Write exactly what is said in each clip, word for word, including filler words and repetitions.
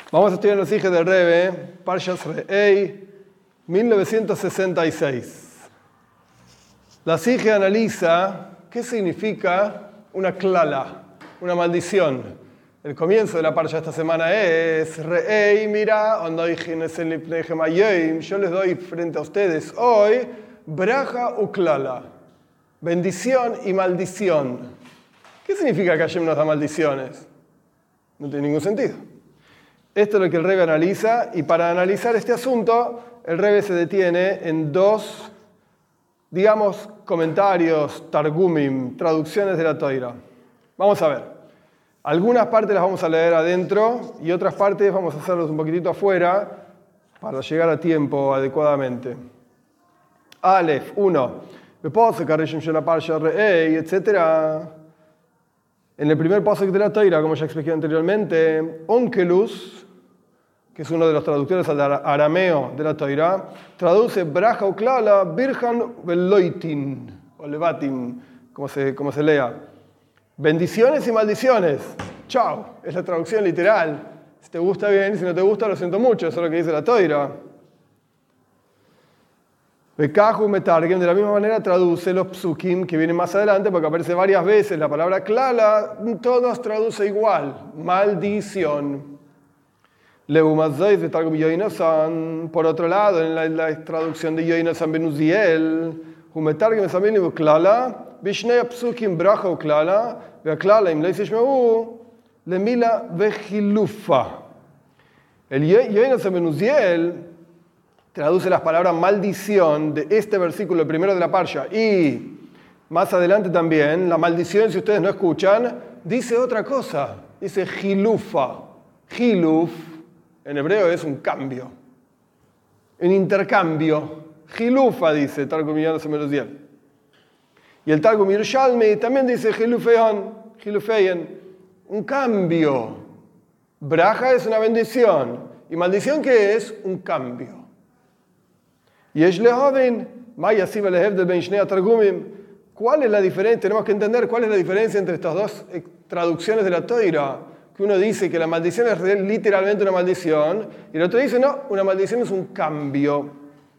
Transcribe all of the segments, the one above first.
Vamos a estudiar los hijos del Rebbe, Parshas Re'ei, mil novecientos sesenta y seis. La Sige analiza qué significa una klala, una maldición. El comienzo de la Parsha esta semana es Re'ei, mira, yo les doy frente a ustedes hoy braja u klala, bendición y maldición. ¿Qué significa que Hashem nos da maldiciones? No tiene ningún sentido. Esto es lo que el Rebbe analiza, y para analizar este asunto, el Rebbe se detiene en dos, digamos, comentarios, targumim, traducciones de la Toira. Vamos a ver. Algunas partes las vamos a leer adentro y otras partes vamos a hacerlas un poquitito afuera para llegar a tiempo adecuadamente. Aleph, uno. etcétera. En el primer pasuk de la Toira, como ya expliqué anteriormente, Onkelus, que es uno de los traductores al arameo de la Toira, traduce braja o klala, birjan veloitin, o levatin, como se, como se lea. Bendiciones y maldiciones. Chao, es la traducción literal. Si te gusta bien, si no te gusta, lo siento mucho, eso es lo que dice la Toira. Bekahu Metargem, de la misma manera, traduce los psukim que vienen más adelante, porque aparece varias veces la palabra klala, todos traduce igual, maldición. Leumazois de Targum Yoinasan, por otro lado, en la, la traducción de Yoinasan ben Uziel, Humetargem Saminu klala, Bishnei psukim bracha u klala, Veklala im leisishmeu, Lemila vejilufa. El Yoinasan ben Uziel traduce las palabras maldición de este versículo, el primero de la Parsha, y más adelante también, la maldición, si ustedes no escuchan, dice otra cosa, dice gilufa. Giluf, en hebreo es un cambio, un intercambio. Gilufa dice Targum Yoinasan. Y el Targum Yerushalmi también dice gilufeyan, gilufeyan, un cambio. Braja es una bendición, y maldición, ¿qué es? Un cambio. ¿Cuál es la diferencia? Tenemos que entender cuál es la diferencia entre estas dos traducciones de la Toira. Que uno dice que la maldición es literalmente una maldición, y el otro dice, no, una maldición es un cambio.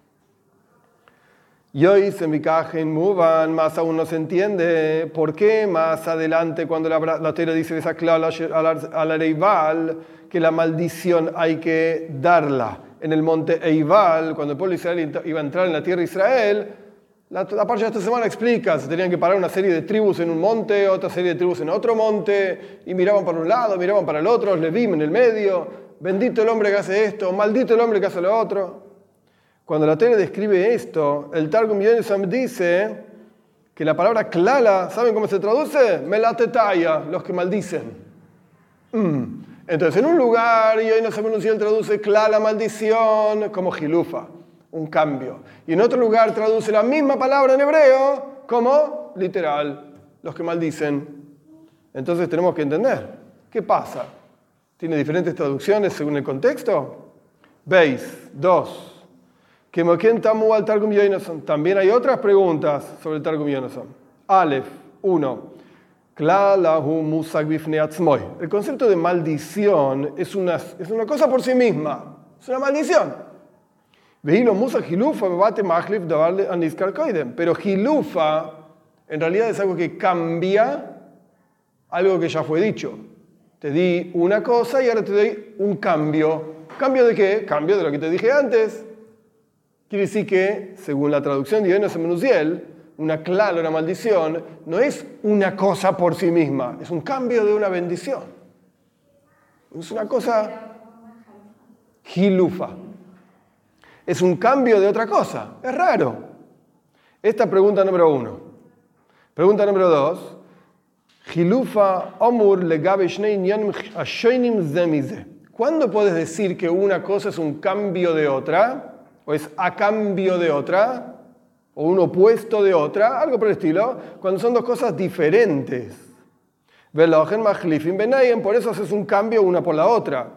Y hoy se me cajen, muvan, más aún no se entiende por qué más adelante, cuando la, la Toira dice esa clara al Eival, que la maldición hay que darla. En el monte Eival, cuando el pueblo de Israel iba a entrar en la tierra de Israel, la, la Parsha de esta semana explica, se tenían que parar una serie de tribus en un monte, otra serie de tribus en otro monte, y miraban para un lado, miraban para el otro, los Levim en el medio, bendito el hombre que hace esto, maldito el hombre que hace lo otro. Cuando la Torá describe esto, el Targum Yoinasan dice que la palabra klala, ¿saben cómo se traduce? Melatetaya, los que maldicen. Mm. Entonces, en un lugar, Yoinasan ben Uziel traduce klala, maldición, como gilufa, un cambio. Y en otro lugar traduce la misma palabra en hebreo como literal, los que maldicen. Entonces tenemos que entender, ¿qué pasa? ¿Tiene diferentes traducciones según el contexto? Veis, dos. También hay otras preguntas sobre el Targum Yoinasan. Aleph, uno. El concepto de maldición es una, es una cosa por sí misma, es una maldición. Pero gilufa en realidad es algo que cambia algo que ya fue dicho. Te di una cosa y ahora te doy un cambio. ¿Cambio de qué? Cambio de lo que te dije antes. Quiere decir que, según la traducción de Yoinasan ben Uziel, una clara, una maldición, no es una cosa por sí misma, es un cambio de una bendición. Es una cosa gilufa. Es un cambio de otra cosa. Es raro. Esta pregunta número uno. Pregunta número dos. Gilufa omur legabe shnei inyanim ashonim ze mize. ¿Cuándo puedes decir que una cosa es un cambio de otra? ¿O es a cambio de otra? ¿O un opuesto de otra? Algo por el estilo. Cuando son dos cosas diferentes. Por eso haces un cambio una por la otra.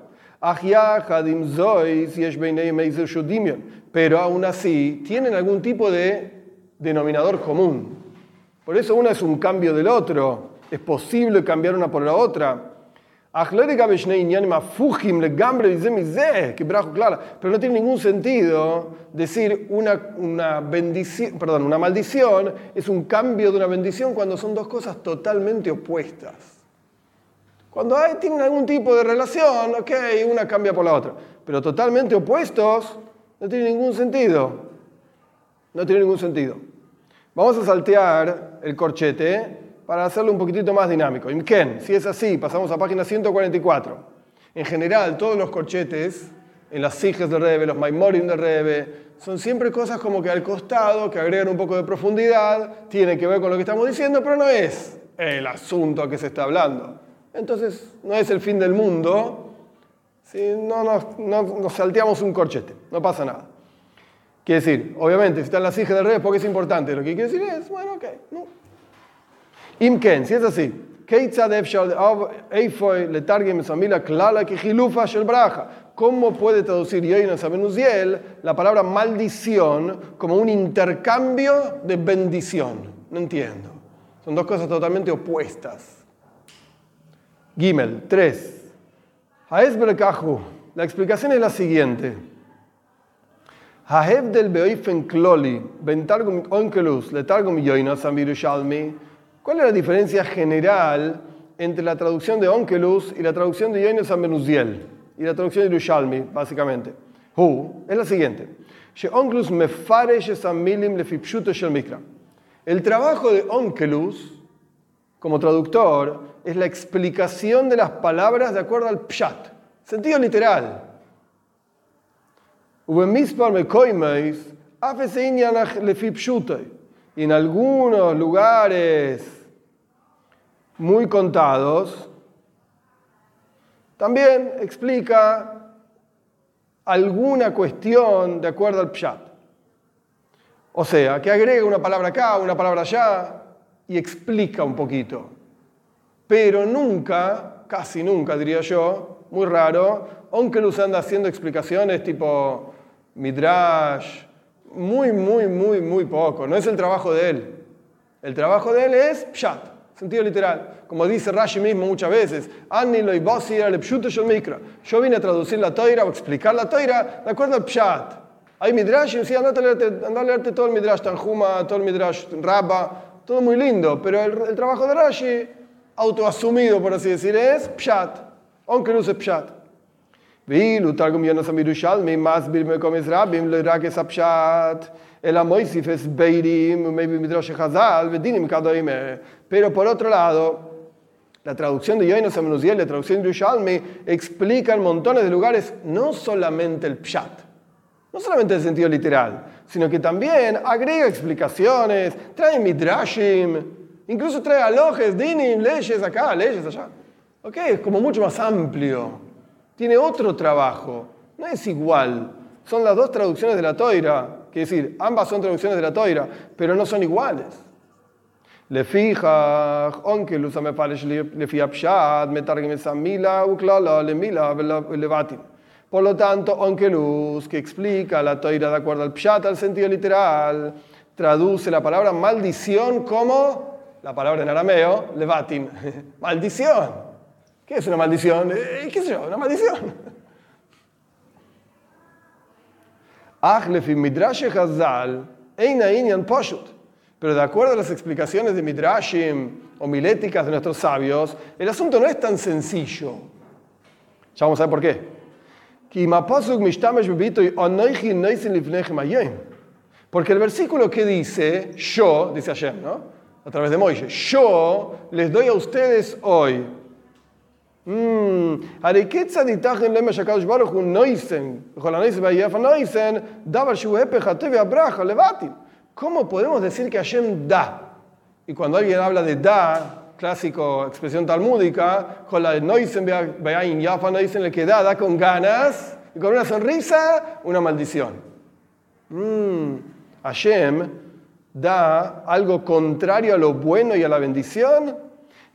Pero aún así tienen algún tipo de denominador común. Por eso una es un cambio del otro. Es posible cambiar una por la otra. Pero no tiene ningún sentido decir una, una, bendición, perdón, una maldición es un cambio de una bendición cuando son dos cosas totalmente opuestas. Cuando hay, tienen algún tipo de relación, ok, una cambia por la otra. Pero totalmente opuestos no tiene ningún sentido. No tiene ningún sentido. Vamos a saltear el corchete para hacerlo un poquitito más dinámico. Imken, si es así, pasamos a página ciento cuarenta y cuatro. En general, todos los corchetes, en las sijes del Rebbe, los maimorim del Rebbe, son siempre cosas como que al costado, que agregan un poco de profundidad, tienen que ver con lo que estamos diciendo, pero no es el asunto que se está hablando. Entonces, no es el fin del mundo si no nos, no, nos salteamos un corchete, no pasa nada. Quiere decir, obviamente, si está en la sija del Rebbe, porque es importante. Lo que quiere decir es, bueno, ok, no. Imken, si es así, ¿cómo puede traducir Yoinos Amenuziel la palabra maldición como un intercambio de bendición? No entiendo. Son dos cosas totalmente opuestas. Gimel, tres. La explicación es la siguiente. Hahevdel beoifen kloli ben targum onkelus le targum Yoinos Amenuziel. ¿Cuál es la diferencia general entre la traducción de Onkelus y la traducción de Yoinos Amenuziel? Y la traducción de Yerushalmi, básicamente. Hu, es la siguiente. El trabajo de Onkelus, como traductor, es la explicación de las palabras de acuerdo al pshat, sentido literal. Y en algunos lugares muy contados, también explica alguna cuestión de acuerdo al pshat. O sea, que agrega una palabra acá, una palabra allá, y explica un poquito. Pero nunca, casi nunca diría yo, muy raro, Onkelus anda haciendo explicaciones tipo Midrash, muy, muy, muy, muy poco. No es el trabajo de él. El trabajo de él es pshat, sentido literal. Como dice Rashi mismo muchas veces, yo vine a traducir la Toira o explicar la Toira de acuerdo al pshat. Hay Midrash y decía, anda a leerte, anda a leerte todo el Midrash Tanjuma, todo el Midrash Rabba, todo muy lindo, pero el, el trabajo de Rashi, autoasumido por así decir, es pshat. Onkelus es pshat. ואילו תרגום יונס המירושלמי מסביר במקומות רבים רק את הפשט, אלא מוסיף הסברים ומדרש חז"ל ודינים כדומה. Pero por otro lado, la traducción de Yoinos Amenuziel, la traducción de Yerushalmi, explica en montones de lugares no solamente el pshat, no solamente el sentido literal, sino que también agrega explicaciones, trae midrashim, incluso trae alojes, dinim, leyes acá, leyes allá. Ok, es como mucho más amplio. Tiene otro trabajo, no es igual. Son las dos traducciones de la Toira, quiere decir, ambas son traducciones de la Toira, pero no son iguales. Le fija, Onkelus amefalesh le fija pshat, metargim esa mila, uklala, le mila, levatim. Por lo tanto, Onkelus, que explica la Toira de acuerdo al pshat, al sentido literal, traduce la palabra maldición como la palabra en arameo, levatim, maldición. ¿Qué es una maldición? ¿Qué sé yo? Una maldición. Pero de acuerdo a las explicaciones de Midrashim homiléticas de nuestros sabios, el asunto no es tan sencillo. Ya vamos a ver por qué. Porque el versículo que dice, yo, dice Hashem, ¿no? A través de Moisés, yo les doy a ustedes hoy. ¿Cómo podemos decir que Hashem da? Y cuando alguien habla de da, clásico expresión talmúdica, con la de Noisen, Yafa Noisen, el que da, da con ganas, y con una sonrisa, una maldición. Mm, Hashem da algo contrario a lo bueno y a la bendición.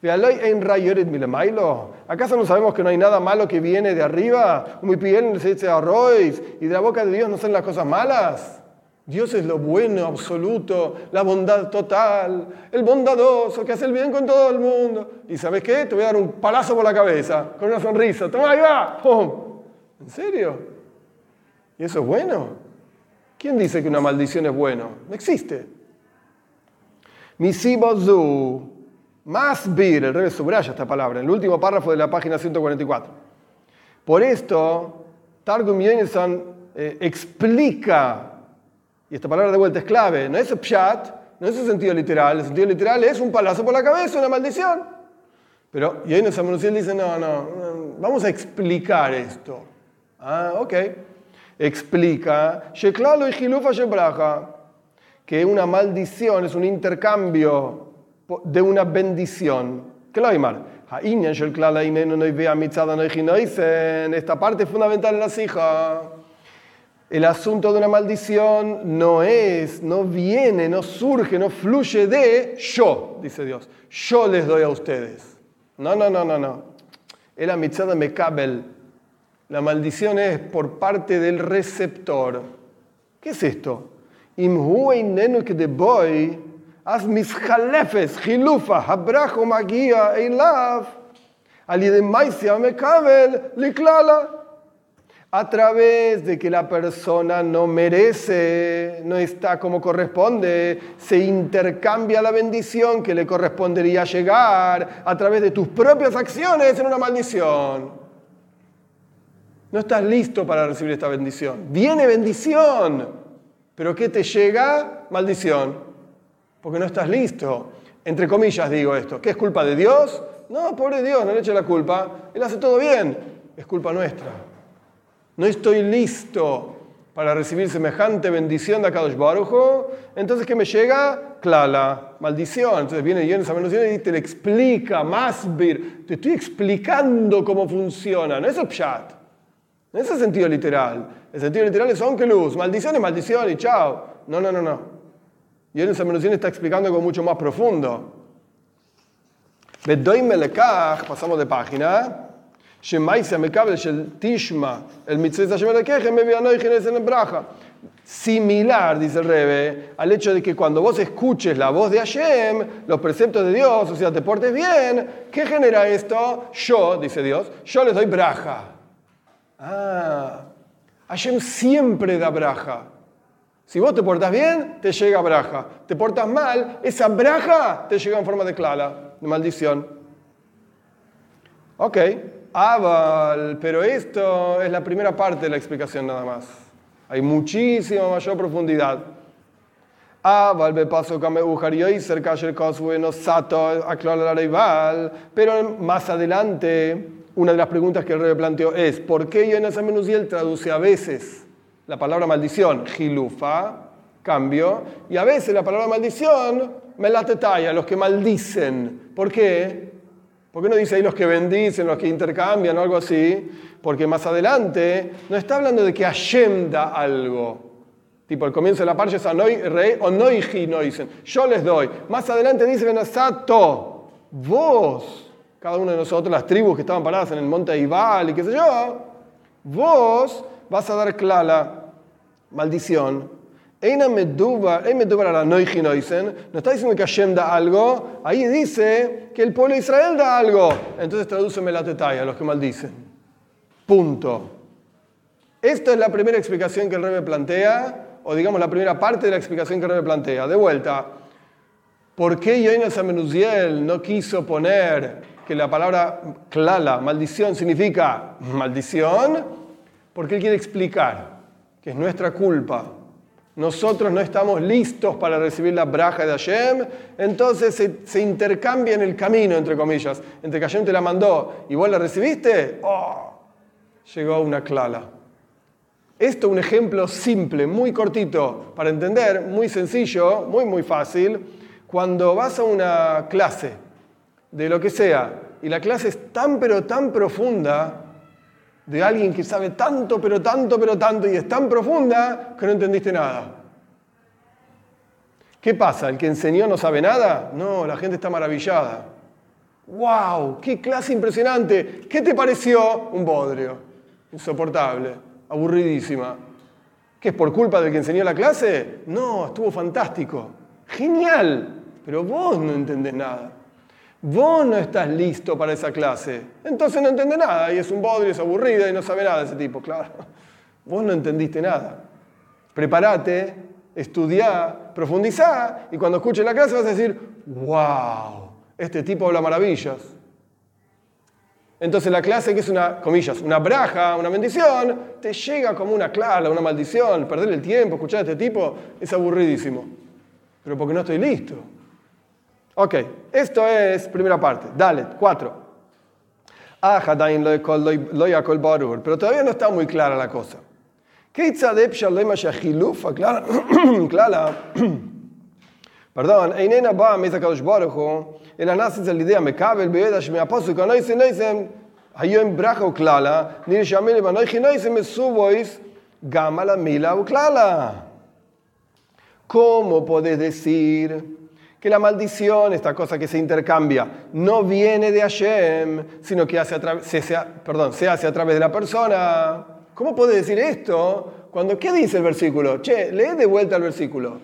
¿Acaso no sabemos que no hay nada malo que viene de arriba? Y de la boca de Dios no son las cosas malas. Dios es lo bueno absoluto, la bondad total, el bondadoso que hace el bien con todo el mundo. ¿Y sabes qué? Te voy a dar un palazo por la cabeza, con una sonrisa. ¡Toma, ahí va! ¡Pum! ¿En serio? ¿Y eso es bueno? ¿Quién dice que una maldición es bueno? No existe. Misibozu, masbir, el revés subraya esta palabra, en el último párrafo de la página ciento cuarenta y cuatro. Por esto, Targum Yonasan eh, explica, y esta palabra de vuelta es clave, no es pshat, no es el sentido literal, el sentido literal es un palazo por la cabeza, una maldición. Pero Yonasan Menuziel dice, no, no, no, vamos a explicar esto. Ah, ok. Explica, Sheklalo y Hilufa Shebraja, que una maldición es un intercambio de una bendición. Kloimar. Esta parte es fundamental en la sija. El asunto de una maldición no es, no viene, no surge, no fluye de yo, dice Dios. Yo les doy a ustedes. No, no, no, no, no. El mitzvah mekabel. La maldición es por parte del receptor. ¿Qué es esto? Im hu einenu kedeboy. As mishalefes, hilufa, habrajo, magia, eilav, alidemaisia mekabel, liklala. A través de que la persona no merece, no está como corresponde, se intercambia la bendición que le correspondería llegar a través de tus propias acciones en una maldición. No estás listo para recibir esta bendición. Viene bendición, pero ¿qué te llega? Maldición. Porque no estás listo. Entre comillas digo esto. ¿Qué es culpa de Dios? No, pobre Dios, no le eche la culpa. Él hace todo bien. Es culpa nuestra. No estoy listo para recibir semejante bendición de Akadosh Baruj Hu. Entonces, ¿qué me llega? Klala, maldición. Entonces viene Yonasan esa maldición y te le explica, masbir. Te estoy explicando cómo funciona. No es el pshat. No es el sentido literal. El sentido literal es onkelus. Maldición es maldición y chao. No, no, no, no. Y en esa mención está explicando algo mucho más profundo. Pasamos de página. Similar, dice el Rebbe, al hecho de que cuando vos escuches la voz de Hashem, los preceptos de Dios, o sea, te portes bien, ¿qué genera esto? Yo, dice Dios, yo les doy braja. Ah, Hashem siempre da braja. Si vos te portas bien, te llega braja. Te portas mal, esa braja te llega en forma de klala, de maldición. Ok, Aval, pero esto es la primera parte de la explicación nada más. Hay muchísima mayor profundidad. Aval, me paso que me ujaría cerca del cosbueno sato aclarar rival. Pero más adelante, una de las preguntas que el Rebbe planteó es: ¿por qué Yonasan Menuziel traduce a veces la palabra maldición, hilufa, cambio, y a veces la palabra maldición, melatetaya, los que maldicen? ¿Por qué? ¿Por qué no dice ahí los que bendicen, los que intercambian o algo así? Porque más adelante no está hablando de que Hashem da algo. Tipo, el comienzo de la parcha es o noiji noisen. Yo les doy. Más adelante dice Benasato, vos, cada uno de nosotros, las tribus que estaban paradas en el monte Ibal y qué sé yo, vos vas a dar klala, maldición. No está diciendo que Hashem da algo, ahí dice que el pueblo de Israel da algo. Entonces tradúceme la tetaya, los que maldicen. Punto. Esta es la primera explicación que el Rebbe plantea, o digamos la primera parte de la explicación que el Rebbe plantea. De vuelta, ¿por qué Yonasan Menuziel no quiso poner que la palabra klala, maldición, significa maldición? Porque él quiere explicar que es nuestra culpa. Nosotros no estamos listos para recibir la braja de Hashem, entonces se, se intercambia en el camino, entre comillas, entre que Hashem te la mandó y vos la recibiste, oh, llegó una klala. Esto es un ejemplo simple, muy cortito, para entender, muy sencillo, muy muy fácil. Cuando vas a una clase de lo que sea, y la clase es tan pero tan profunda, de alguien que sabe tanto, pero tanto, pero tanto, y es tan profunda que no entendiste nada. ¿Qué pasa? ¿El que enseñó no sabe nada? No, la gente está maravillada. ¡Wow! ¡Qué clase impresionante! ¿Qué te pareció? Un bodrio. Insoportable. Aburridísima. ¿Qué es por culpa del que enseñó la clase? No, estuvo fantástico. Genial, pero vos no entendés nada. Vos no estás listo para esa clase. Entonces no entendés nada y es un bodrio, es aburrida y no sabe nada de ese tipo. Claro, vos no entendiste nada. Prepárate, estudiá, profundizá y cuando escuches la clase vas a decir, wow, este tipo habla maravillas. Entonces la clase, que es una, comillas, una braja, una bendición, te llega como una clara, una maldición. Perder el tiempo, escuchar a este tipo, es aburridísimo. Pero porque no estoy listo. Ok, esto es primera parte. Dale, cuatro. Pero todavía no está muy clara la cosa. Perdón, Einena ba mesa kadosh baruch el anasis al idea me cabe el bebé me aposto con ese ese hayom bracha u klala ni shamel ba noy khinois me subois gamala mila u klala. ¿Cómo podés decir que la maldición, esta cosa que se intercambia, no viene de Hashem, sino que hace a tra- se, se, perdón, se hace a través de la persona? ¿Cómo podés decir esto cuando, qué dice el versículo? Che, lee de vuelta el versículo.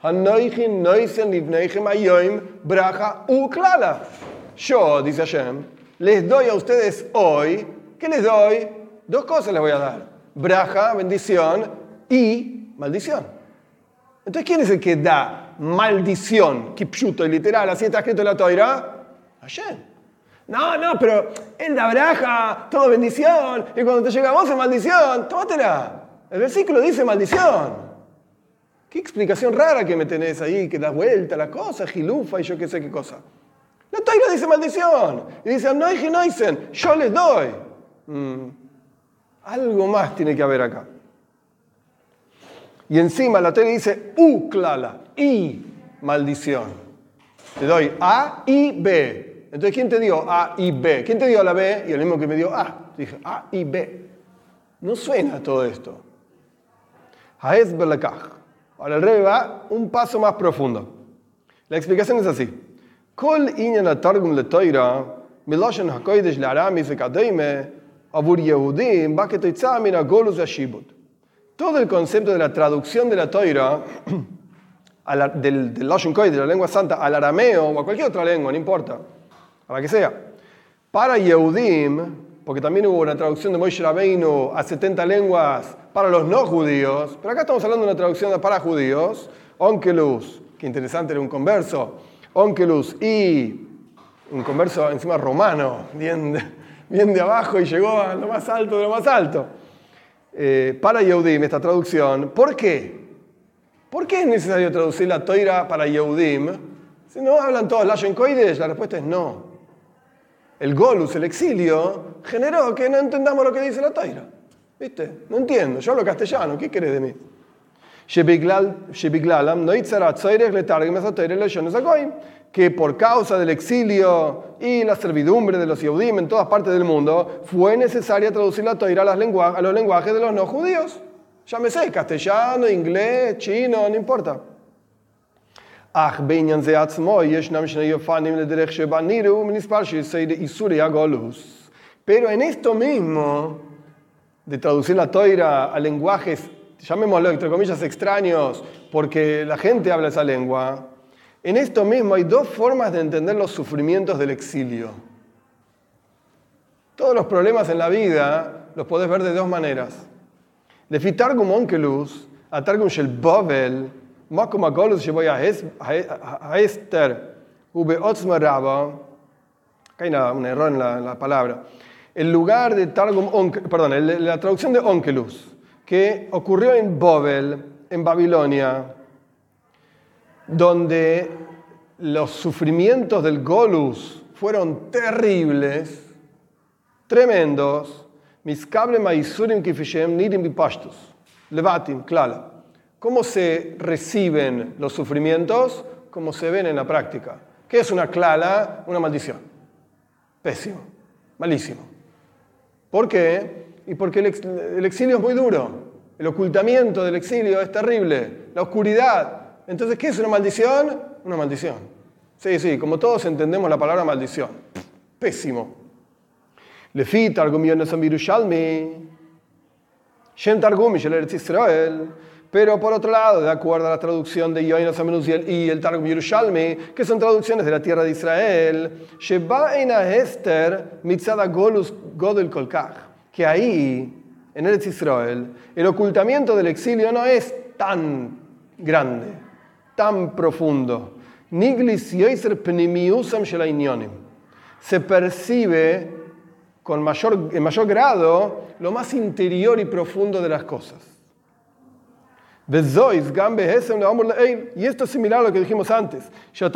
Yo, dice Hashem, les doy a ustedes hoy, ¿qué les doy? Dos cosas les voy a dar. Braja, bendición, y maldición. Entonces, ¿quién es el que da maldición? Kipshuto y literal, así está escrito en la Toira. Hashem. No, no, pero él da braja, todo bendición, y cuando te llega a vos es maldición, tómatela. El versículo dice maldición. ¿Qué explicación rara que me tenés ahí, que das vuelta a la cosa, gilufa y yo qué sé qué cosa? La Toira dice maldición. Y dice, no hay noisen, yo les doy. Mm, algo más tiene que haber acá. Y encima la Toira dice, u klala, y maldición. Te doy A y B. Entonces, ¿quién te dio A y B? ¿Quién te dio la B? Y el mismo que me dio A. Dije, A y B. No suena todo esto. Haez belekach. Ahora el Rebbe va un paso más profundo. La explicación es así. Kol inyan hatargum letoira, miloshen hakodesh le'aramis vekadeime, avur Yehudim, ba ketoitza min hagolus v'ashibut. Todo el concepto de la traducción de la Toira, del, del Lashon Kodesh, de la lengua santa, al arameo o a cualquier otra lengua, no importa, a la que sea. Para Yehudim, porque también hubo una traducción de Moshe Rabbeinu a setenta lenguas para los no judíos, pero acá estamos hablando de una traducción para judíos, Onkelus, que interesante, era un converso, Onkelus y un converso encima romano, bien de, bien de abajo y llegó a lo más alto de lo más alto. Eh, para Yehudim, esta traducción, ¿por qué? ¿Por qué es necesario traducir la Toira para Yehudim? Si no hablan todos Lashon Kodesh, la respuesta es no. El Golus, el exilio, generó que no entendamos lo que dice la Toira. ¿Viste? No entiendo, yo hablo castellano, ¿qué querés de mí? Que por causa del exilio y la servidumbre de los Yehudim en todas partes del mundo, fue necesaria traducir la Toira a, las lengua, a los lenguajes de los no judíos. Llámese castellano, inglés, chino, no importa. Pero en esto mismo, de traducir la Toira a lenguajes, llamémoslo entre comillas extraños, porque la gente habla esa lengua, en esto mismo hay dos formas de entender los sufrimientos del exilio. Todos los problemas en la vida los podés ver de dos maneras. Lefi Targum Onkelus, a Targum Shel Bovel, Makom HaGolus Sheboy HaEster, Ube Otzma Rabba, acá hay una, un error en la, en la palabra. El lugar de Targum Onkelus, perdón, el, la traducción de Onkelus, que ocurrió en Bovel, en Babilonia, donde los sufrimientos del Golus fueron terribles, tremendos. Miskable maisurim kifishem nirim bipashtus. Levatim, klala. ¿Cómo se reciben los sufrimientos? Como se ven en la práctica. ¿Qué es una klala? Una maldición. Pésimo. Malísimo. ¿Por qué? Y porque el, ex, el exilio es muy duro. El ocultamiento del exilio es terrible. La oscuridad. Entonces, ¿qué es una maldición? Una maldición. Sí, sí, como todos entendemos la palabra maldición. Pésimo. Lefi Targum Yonasan Birushalmi, Shem Targum y Eretz Israel. Pero por otro lado, de acuerdo a la traducción de Yoinos Amenuz y el Targum Yerushalmi, que son traducciones de la tierra de Israel, Sheba Eina Hester Mitzada Golus Godel Kolkach, que ahí, en Eretz Israel, el ocultamiento del exilio no es tan grande, tan profundo. Niglis Yoiser Pnimiusam Shelainyonim. Se percibe con mayor, en mayor grado lo más interior y profundo de las cosas. Y esto es similar a lo que dijimos antes.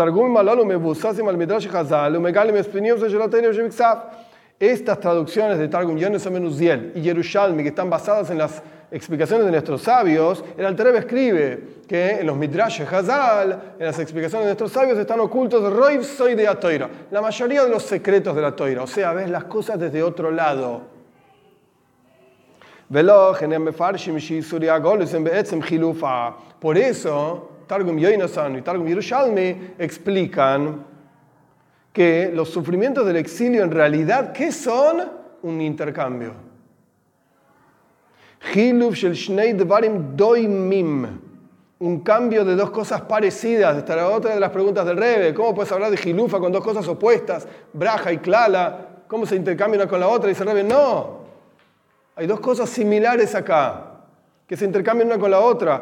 Estas traducciones de Targum Yonos Amenuziel y Yerushalmi, que están basadas en las explicaciones de nuestros sabios, el Alter Rebbe escribe que en los Midrash Hazal, en las explicaciones de nuestros sabios, están ocultos Roiv Soy de la Toira, la mayoría de los secretos de la Toira. O sea, ves las cosas desde otro lado. Por eso, Targum Yonasan y Targum Yerushalmi explican que los sufrimientos del exilio en realidad, ¿qué son? Un intercambio. Un cambio de dos cosas parecidas. Esta era otra de las preguntas del Rebbe. ¿Cómo puedes hablar de Hilufa con dos cosas opuestas? Braja y Klala. ¿Cómo se intercambian una con la otra? Dice el Rebbe, no. Hay dos cosas similares acá, que se intercambian una con la otra.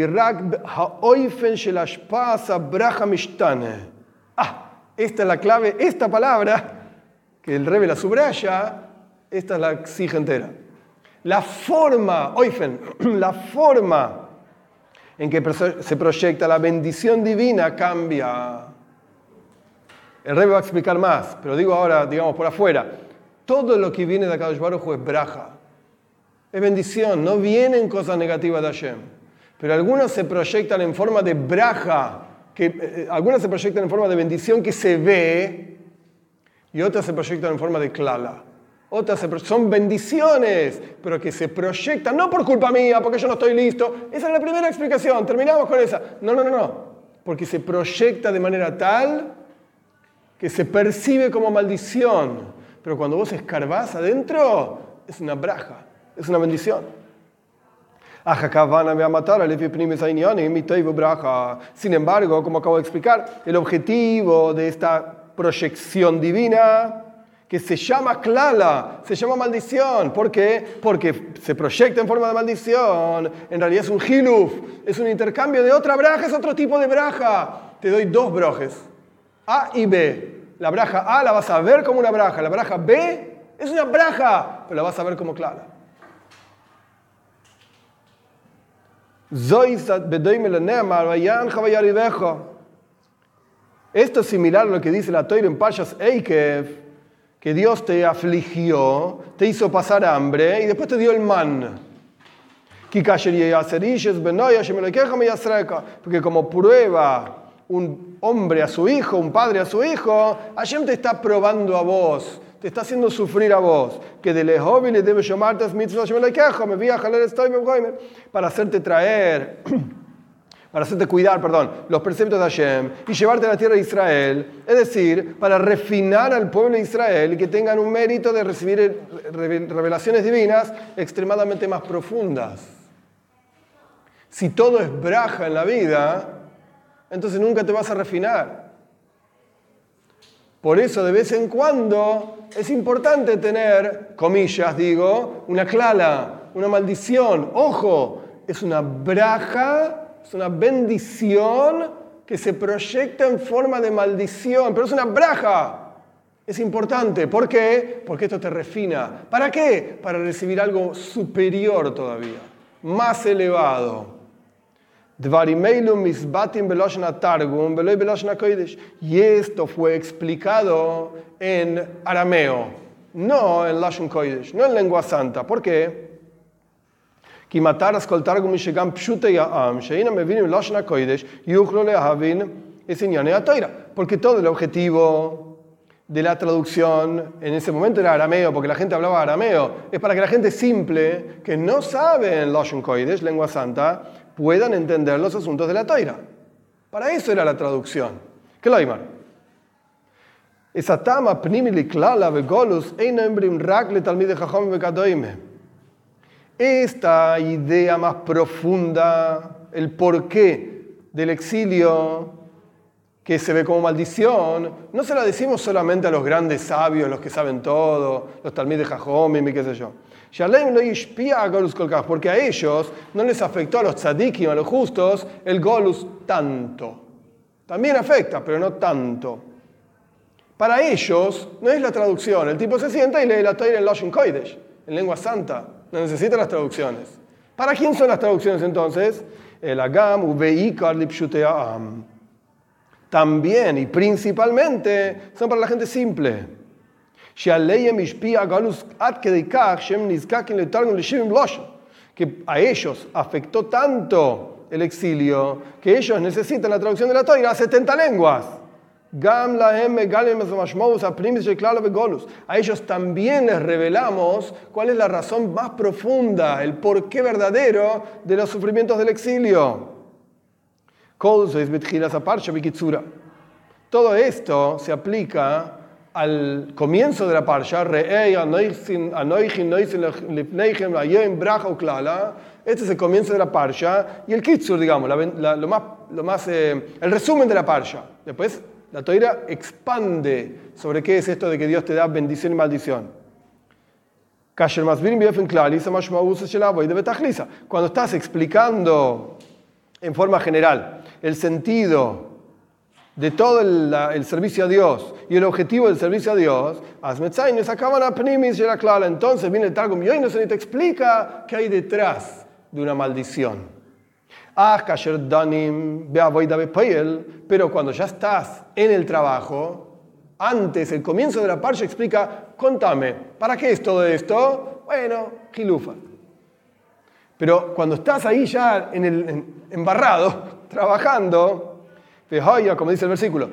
Ah, esta es la clave, esta palabra, que el Rebbe la subraya, esta la exige entera. La forma, oifen, la forma en que se proyecta la bendición divina cambia. El Rebbe va a explicar más, pero digo ahora, digamos, por afuera. Todo lo que viene de Akadosh Baruj Hu es braja. Es bendición, no vienen cosas negativas de Hashem. Pero algunas se proyectan en forma de braja, que, eh, algunas se proyectan en forma de bendición que se ve, y otras se proyectan en forma de klala. Otras se, son bendiciones, pero que se proyectan, no por culpa mía, porque yo no estoy listo. Esa es la primera explicación, terminamos con esa. No, no, no, no. Porque se proyecta de manera tal que se percibe como maldición. Pero cuando vos escarbás adentro, es una braja. Es una bendición. Sin embargo, como acabo de explicar, el objetivo de esta proyección divina, que se llama klala, se llama maldición. ¿Por qué? Porque se proyecta en forma de maldición. En realidad es un hiluf, es un intercambio de otra braja, es otro tipo de braja. Te doy dos brojes, A y B. La braja A la vas a ver como una braja, la braja B es una braja, pero la vas a ver como klala. Esto es similar a lo que dice la Torah en Parshas Eikev, que Dios te afligió, te hizo pasar hambre y después te dio el man. Porque como prueba un hombre a su hijo, un padre a su hijo, Hashem te está probando a vos, te está haciendo sufrir a vos, que de lehovi le debe llamarte mitzvot me vi a jaler estoy para hacerte traer, para hacerte cuidar, perdón, los preceptos de Hashem y llevarte a la tierra de Israel, es decir, para refinar al pueblo de Israel y que tengan un mérito de recibir revelaciones divinas extremadamente más profundas. Si todo es braja en la vida, entonces nunca te vas a refinar. Por eso, de vez en cuando, es importante tener, comillas digo, una klala, una maldición. Ojo, es una braja, es una bendición que se proyecta en forma de maldición, pero es una braja. Es importante. ¿Por qué? Porque esto te refina. ¿Para qué? Para recibir algo superior todavía, más elevado. Y esto fue explicado en arameo, no en Lashon Kodesh, no en lengua santa. ¿Por qué? Porque todo el objetivo de la traducción en ese momento era arameo, porque la gente hablaba arameo. Es para que la gente simple, que no sabe en Lashon Kodesh, lengua santa, puedan entender los asuntos de la Torah. Para eso era la traducción. ¿Qué lo imar? Esa tama pnimi li klala ve golus eino embrim rak le talmide chacham ve kadoime. esta idea más profunda, el porqué del exilio, que se ve como maldición, no se la decimos solamente a los grandes sabios, los que saben todo, los Talmid de Jajomim y qué sé yo. Porque a ellos no les afectó, a los tzadikim, a los justos, el golus tanto. También afecta, pero no tanto. Para ellos no es la traducción. El tipo se sienta y lee la Torah en Lashon Kodesh, en lengua santa. No necesita las traducciones. ¿Para quién son las traducciones entonces? El Agam uveikar lipshutei ha'am. También y principalmente son para la gente simple. Que a ellos afectó tanto el exilio que ellos necesitan la traducción de la Torah a setenta lenguas. A ellos también les revelamos cuál es la razón más profunda, el porqué verdadero de los sufrimientos del exilio. Todo esto se aplica al comienzo de la parsha. Este es el comienzo de la parsha y el kitzur, digamos, la, la, lo más, lo más, eh, el resumen de la parsha. Después la Torah expande sobre qué es esto de que Dios te da bendición y maldición. Cuando estás explicando en forma general el sentido de todo el, el servicio a Dios y el objetivo del servicio a Dios, entonces viene el Targum Yonos y te explica qué hay detrás de una maldición. Pero cuando ya estás en el trabajo, antes, el comienzo de la parsha explica, contame, ¿para qué es todo esto? Bueno, Gilufa. Pero cuando estás ahí ya en el en, embarrado, trabajando, como dice el versículo,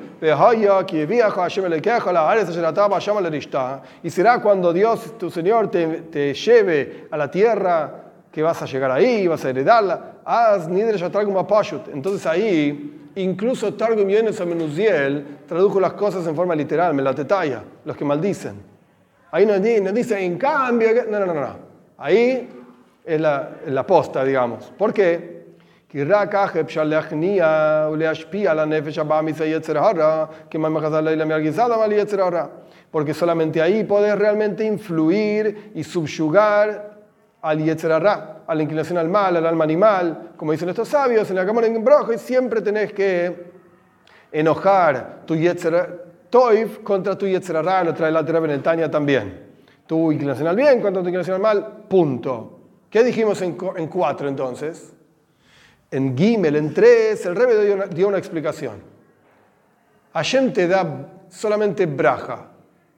y será cuando Dios, tu Señor, te, te lleve a la tierra que vas a llegar ahí, vas a heredarla. Entonces ahí, incluso Targum Yonos Amenuziel tradujo las cosas en forma literal, me la detalla, los que maldicen. Ahí no, no dice en cambio, no, no, no, no. Ahí es la, la posta, digamos. ¿Por qué? Porque solamente ahí podés realmente influir y subyugar al Yetzer Hara, a la inclinación al mal, al alma animal. Como dicen estos sabios, en la Cámara en Brojo, siempre tenés que enojar tu Yetzer Toiv contra tu Yetzer Hara, lo trae la Torah en el Tanya también. Tu inclinación al bien contra tu inclinación al mal, punto. ¿Qué dijimos en, en cuatro entonces? En Gimel, en tres, el Rebbe dio una, dio una explicación. Hashem te da solamente braja,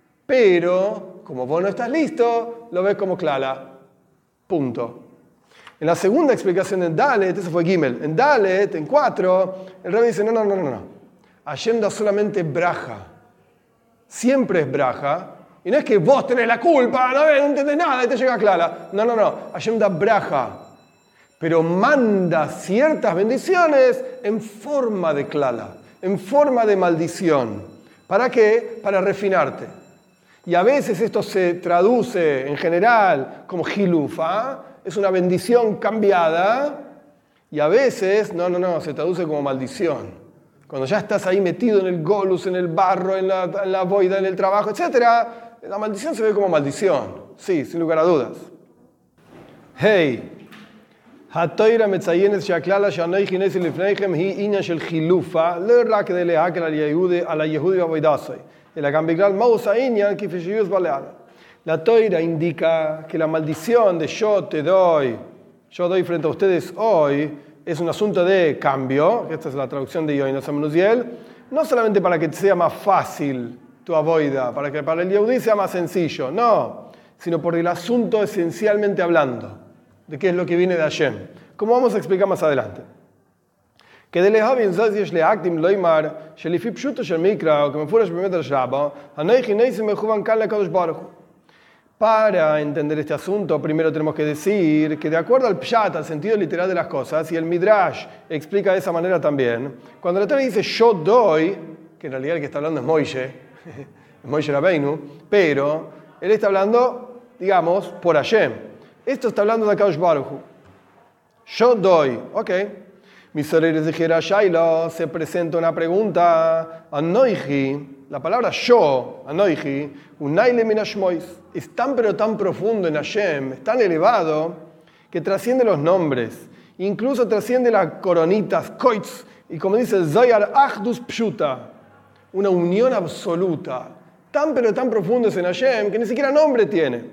pero como vos no estás listo, lo ves como clara. Punto. En la segunda explicación en Dalet, eso fue Gimel, en Dalet, en cuatro, el Rebbe dice, no, no, no, no, no. Hashem da solamente braja. Siempre es braja. Y no es que vos tenés la culpa, no, no entendés nada y te llega clara. No, no, no. Hashem da braja. Pero manda ciertas bendiciones en forma de klala, en forma de maldición. ¿Para qué? Para refinarte. Y a veces esto se traduce en general como gilufa, es una bendición cambiada, y a veces, no, no, no, se traduce como maldición. Cuando ya estás ahí metido en el golus, en el barro, en la, en la boida, en el trabajo, etcétera, la maldición se ve como maldición. Sí, sin lugar a dudas. Hey. Hatoira metzayenes shaklala shanay chines lifneichem hi inya shel chilufa lo rak de lehakel al Yehudi al Yehudi avoidasoi el agambigral mausa inyan kifeshiyus baleal. La Toira indica que la maldición de yo te doy, yo doy frente a ustedes hoy, es un asunto de cambio. Esta es la traducción de Yonos Amenuziel, no solamente para que te sea más fácil tu avoida, para que para el Yehudi sea más sencillo, no, sino por el asunto esencialmente hablando de qué es lo que viene de Hashem, como vamos a explicar más adelante. Que de lehavin zazish leakdim loimar shelifi pshuto shel mikra o que me fueras primer del Shabbat, haneichi neisim mechuvan kan lekadosh baruch. Para entender este asunto, primero tenemos que decir que de acuerdo al pshat, al sentido literal de las cosas, y el Midrash explica de esa manera también, cuando la Torah dice yo doy, que en realidad el que está hablando es Moishe, Moishe Rabbeinu, pero él está hablando, digamos, por Hashem. Esto está hablando de Akadosh Baruj Hu. Yo doy, ok. Mis oreres dijera Shaila, se presenta una pregunta. Anoiji, la palabra yo, Anoiji, unaile min hashmois, es tan pero tan profundo en Hashem, es tan elevado, que trasciende los nombres, incluso trasciende las coronitas, koitz, y como dice Zoyar Achdus Pshuta, una unión absoluta. Tan pero tan profundo es en Hashem que ni siquiera nombre tiene.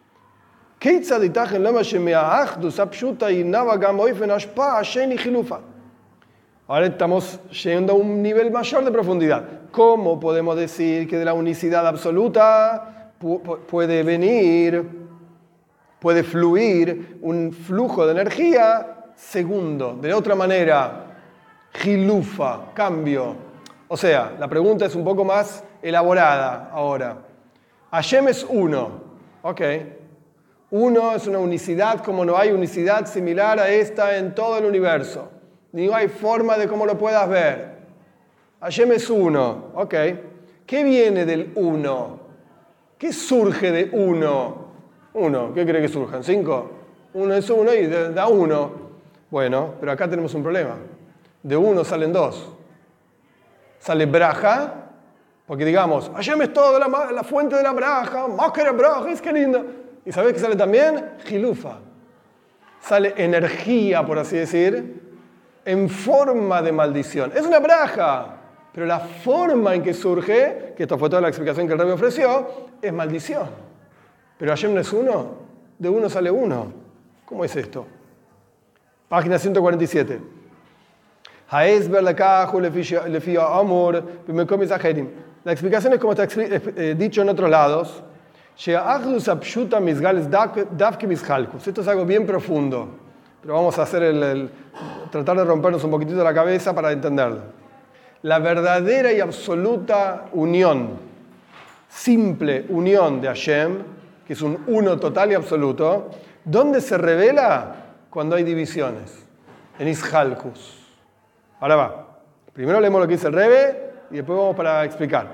Ahora estamos yendo a un nivel mayor de profundidad. ¿Cómo podemos decir que de la unicidad absoluta puede venir, puede fluir un flujo de energía segundo? De otra manera, Hilufa, cambio. O sea, la pregunta es un poco más elaborada ahora. Hashem es uno. Ok. Uno es una unicidad como no hay unicidad similar a esta en todo el universo. Ni hay forma de cómo lo puedas ver. Hashem es uno. Ok. ¿Qué viene del uno? ¿Qué surge de uno? Uno. ¿Qué cree que surjan? ¿Cinco? Uno es uno y da uno. Bueno, pero acá tenemos un problema. De uno salen dos. Sale braja, porque digamos, Hashem es todo la, la fuente de la braja, más que la braja, es que lindo. ¿Y sabés qué sale también? Hilufa. Sale energía, por así decir, en forma de maldición. Es una braja, pero la forma en que surge, que esto fue toda la explicación que el Rebbe ofreció, es maldición. Pero Hashem no es uno, de uno sale uno. ¿Cómo es esto? Página ciento cuarenta y siete. La explicación es como está dicho en otros lados. Esto es algo bien profundo, pero vamos a hacer el, el, tratar de rompernos un poquitito la cabeza para entenderlo. La verdadera y absoluta unión, simple unión de Hashem, que es un uno total y absoluto, ¿dónde se revela? Cuando hay divisiones, en Ishalkus. Ahora va, primero leemos lo que dice el Rebbe y después vamos para explicar.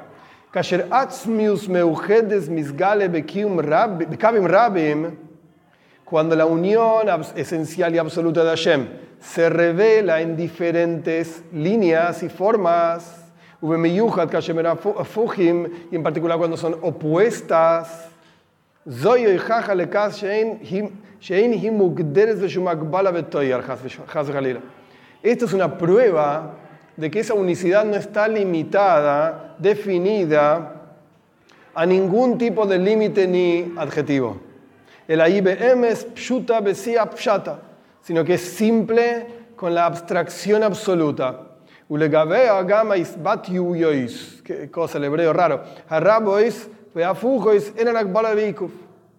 Cuando la unión esencial y absoluta de Hashem se revela en diferentes líneas y formas, y en particular cuando son opuestas, esta es una prueba de que esa unicidad no está limitada, definida a ningún tipo de límite ni adjetivo. El I B M es pshuta besia pshata, sino que es simple con la abstracción absoluta. Ulegavea gama isbat yuyois, qué cosa el hebreo raro. Harabois veafujois enanak balavikuf.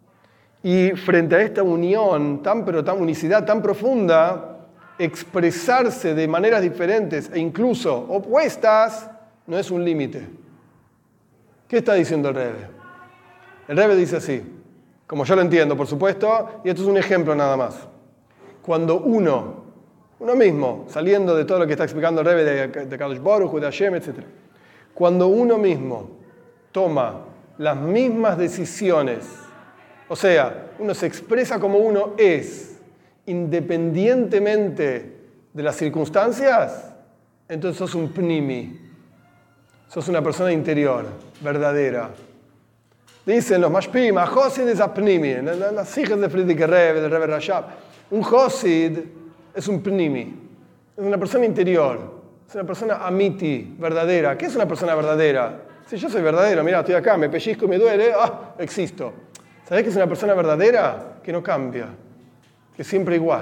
Y frente a esta unión tan pero tan unicidad tan profunda, expresarse de maneras diferentes e incluso opuestas no es un límite. ¿Qué está diciendo el Rebbe? El Rebbe dice así, como yo lo entiendo, por supuesto, y esto es un ejemplo nada más. Cuando uno, uno mismo, saliendo de todo lo que está explicando el Rebbe de, de Kadosh Baruj Hu, de Hashem, etcétera, cuando uno mismo toma las mismas decisiones, o sea, uno se expresa como uno es, independientemente de las circunstancias, entonces sos un pnimi, sos una persona interior, verdadera. Dicen los mashpim, a Josid es a pnimi, las hijas de Frierdiker Rebbe, del Rebbe Rashab. Un Josid es un pnimi, es una persona interior, es una persona amiti, verdadera. ¿Qué es una persona verdadera? Si yo soy verdadero, mira, estoy acá, me pellizco y me duele, ah, existo. ¿Sabés qué es una persona verdadera? Que no cambia, que es siempre igual.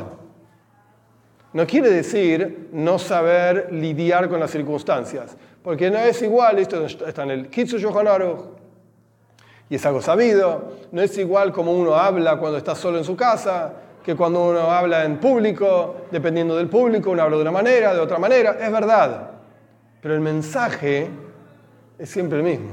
No quiere decir no saber lidiar con las circunstancias, porque no es igual, esto está en el Kitzu Shulchan Aruch, y es algo sabido, no es igual como uno habla cuando está solo en su casa, que cuando uno habla en público, dependiendo del público, uno habla de una manera, de otra manera, es verdad, pero el mensaje es siempre el mismo.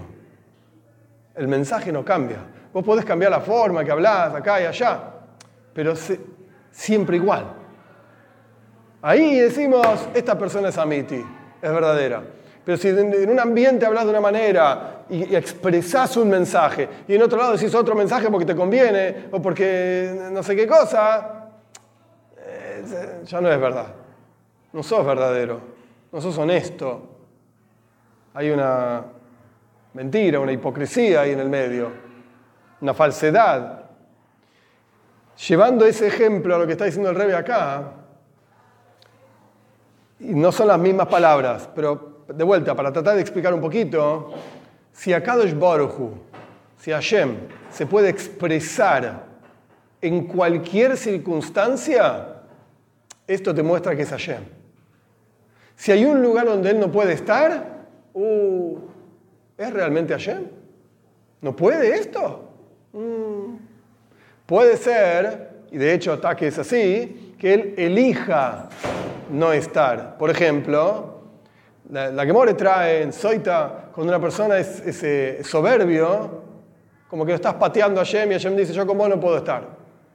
El mensaje no cambia. Vos podés cambiar la forma que hablás acá y allá, pero se, siempre igual. Ahí decimos, esta persona es amiti, es verdadera. Pero si en un ambiente hablas de una manera y, y expresás un mensaje, y en otro lado decís otro mensaje porque te conviene, o porque no sé qué cosa, eh, ya no es verdad. No sos verdadero, no sos honesto. Hay una mentira, una hipocresía ahí en el medio, una falsedad. Llevando ese ejemplo a lo que está diciendo el Rebbe acá, y no son las mismas palabras, pero de vuelta, para tratar de explicar un poquito, si Akadosh Baruj Hu, si Hashem se puede expresar en cualquier circunstancia, esto te muestra que es Hashem. Si hay un lugar donde Él no puede estar, uh, ¿es realmente Hashem? ¿No puede esto? Mm. Puede ser, y de hecho Ataque es así, que Él elija no estar. Por ejemplo, la, la Gemore trae en Soita, cuando una persona es, es eh, soberbio, como que lo estás pateando a Hashem y Hashem dice, yo con vos no puedo estar.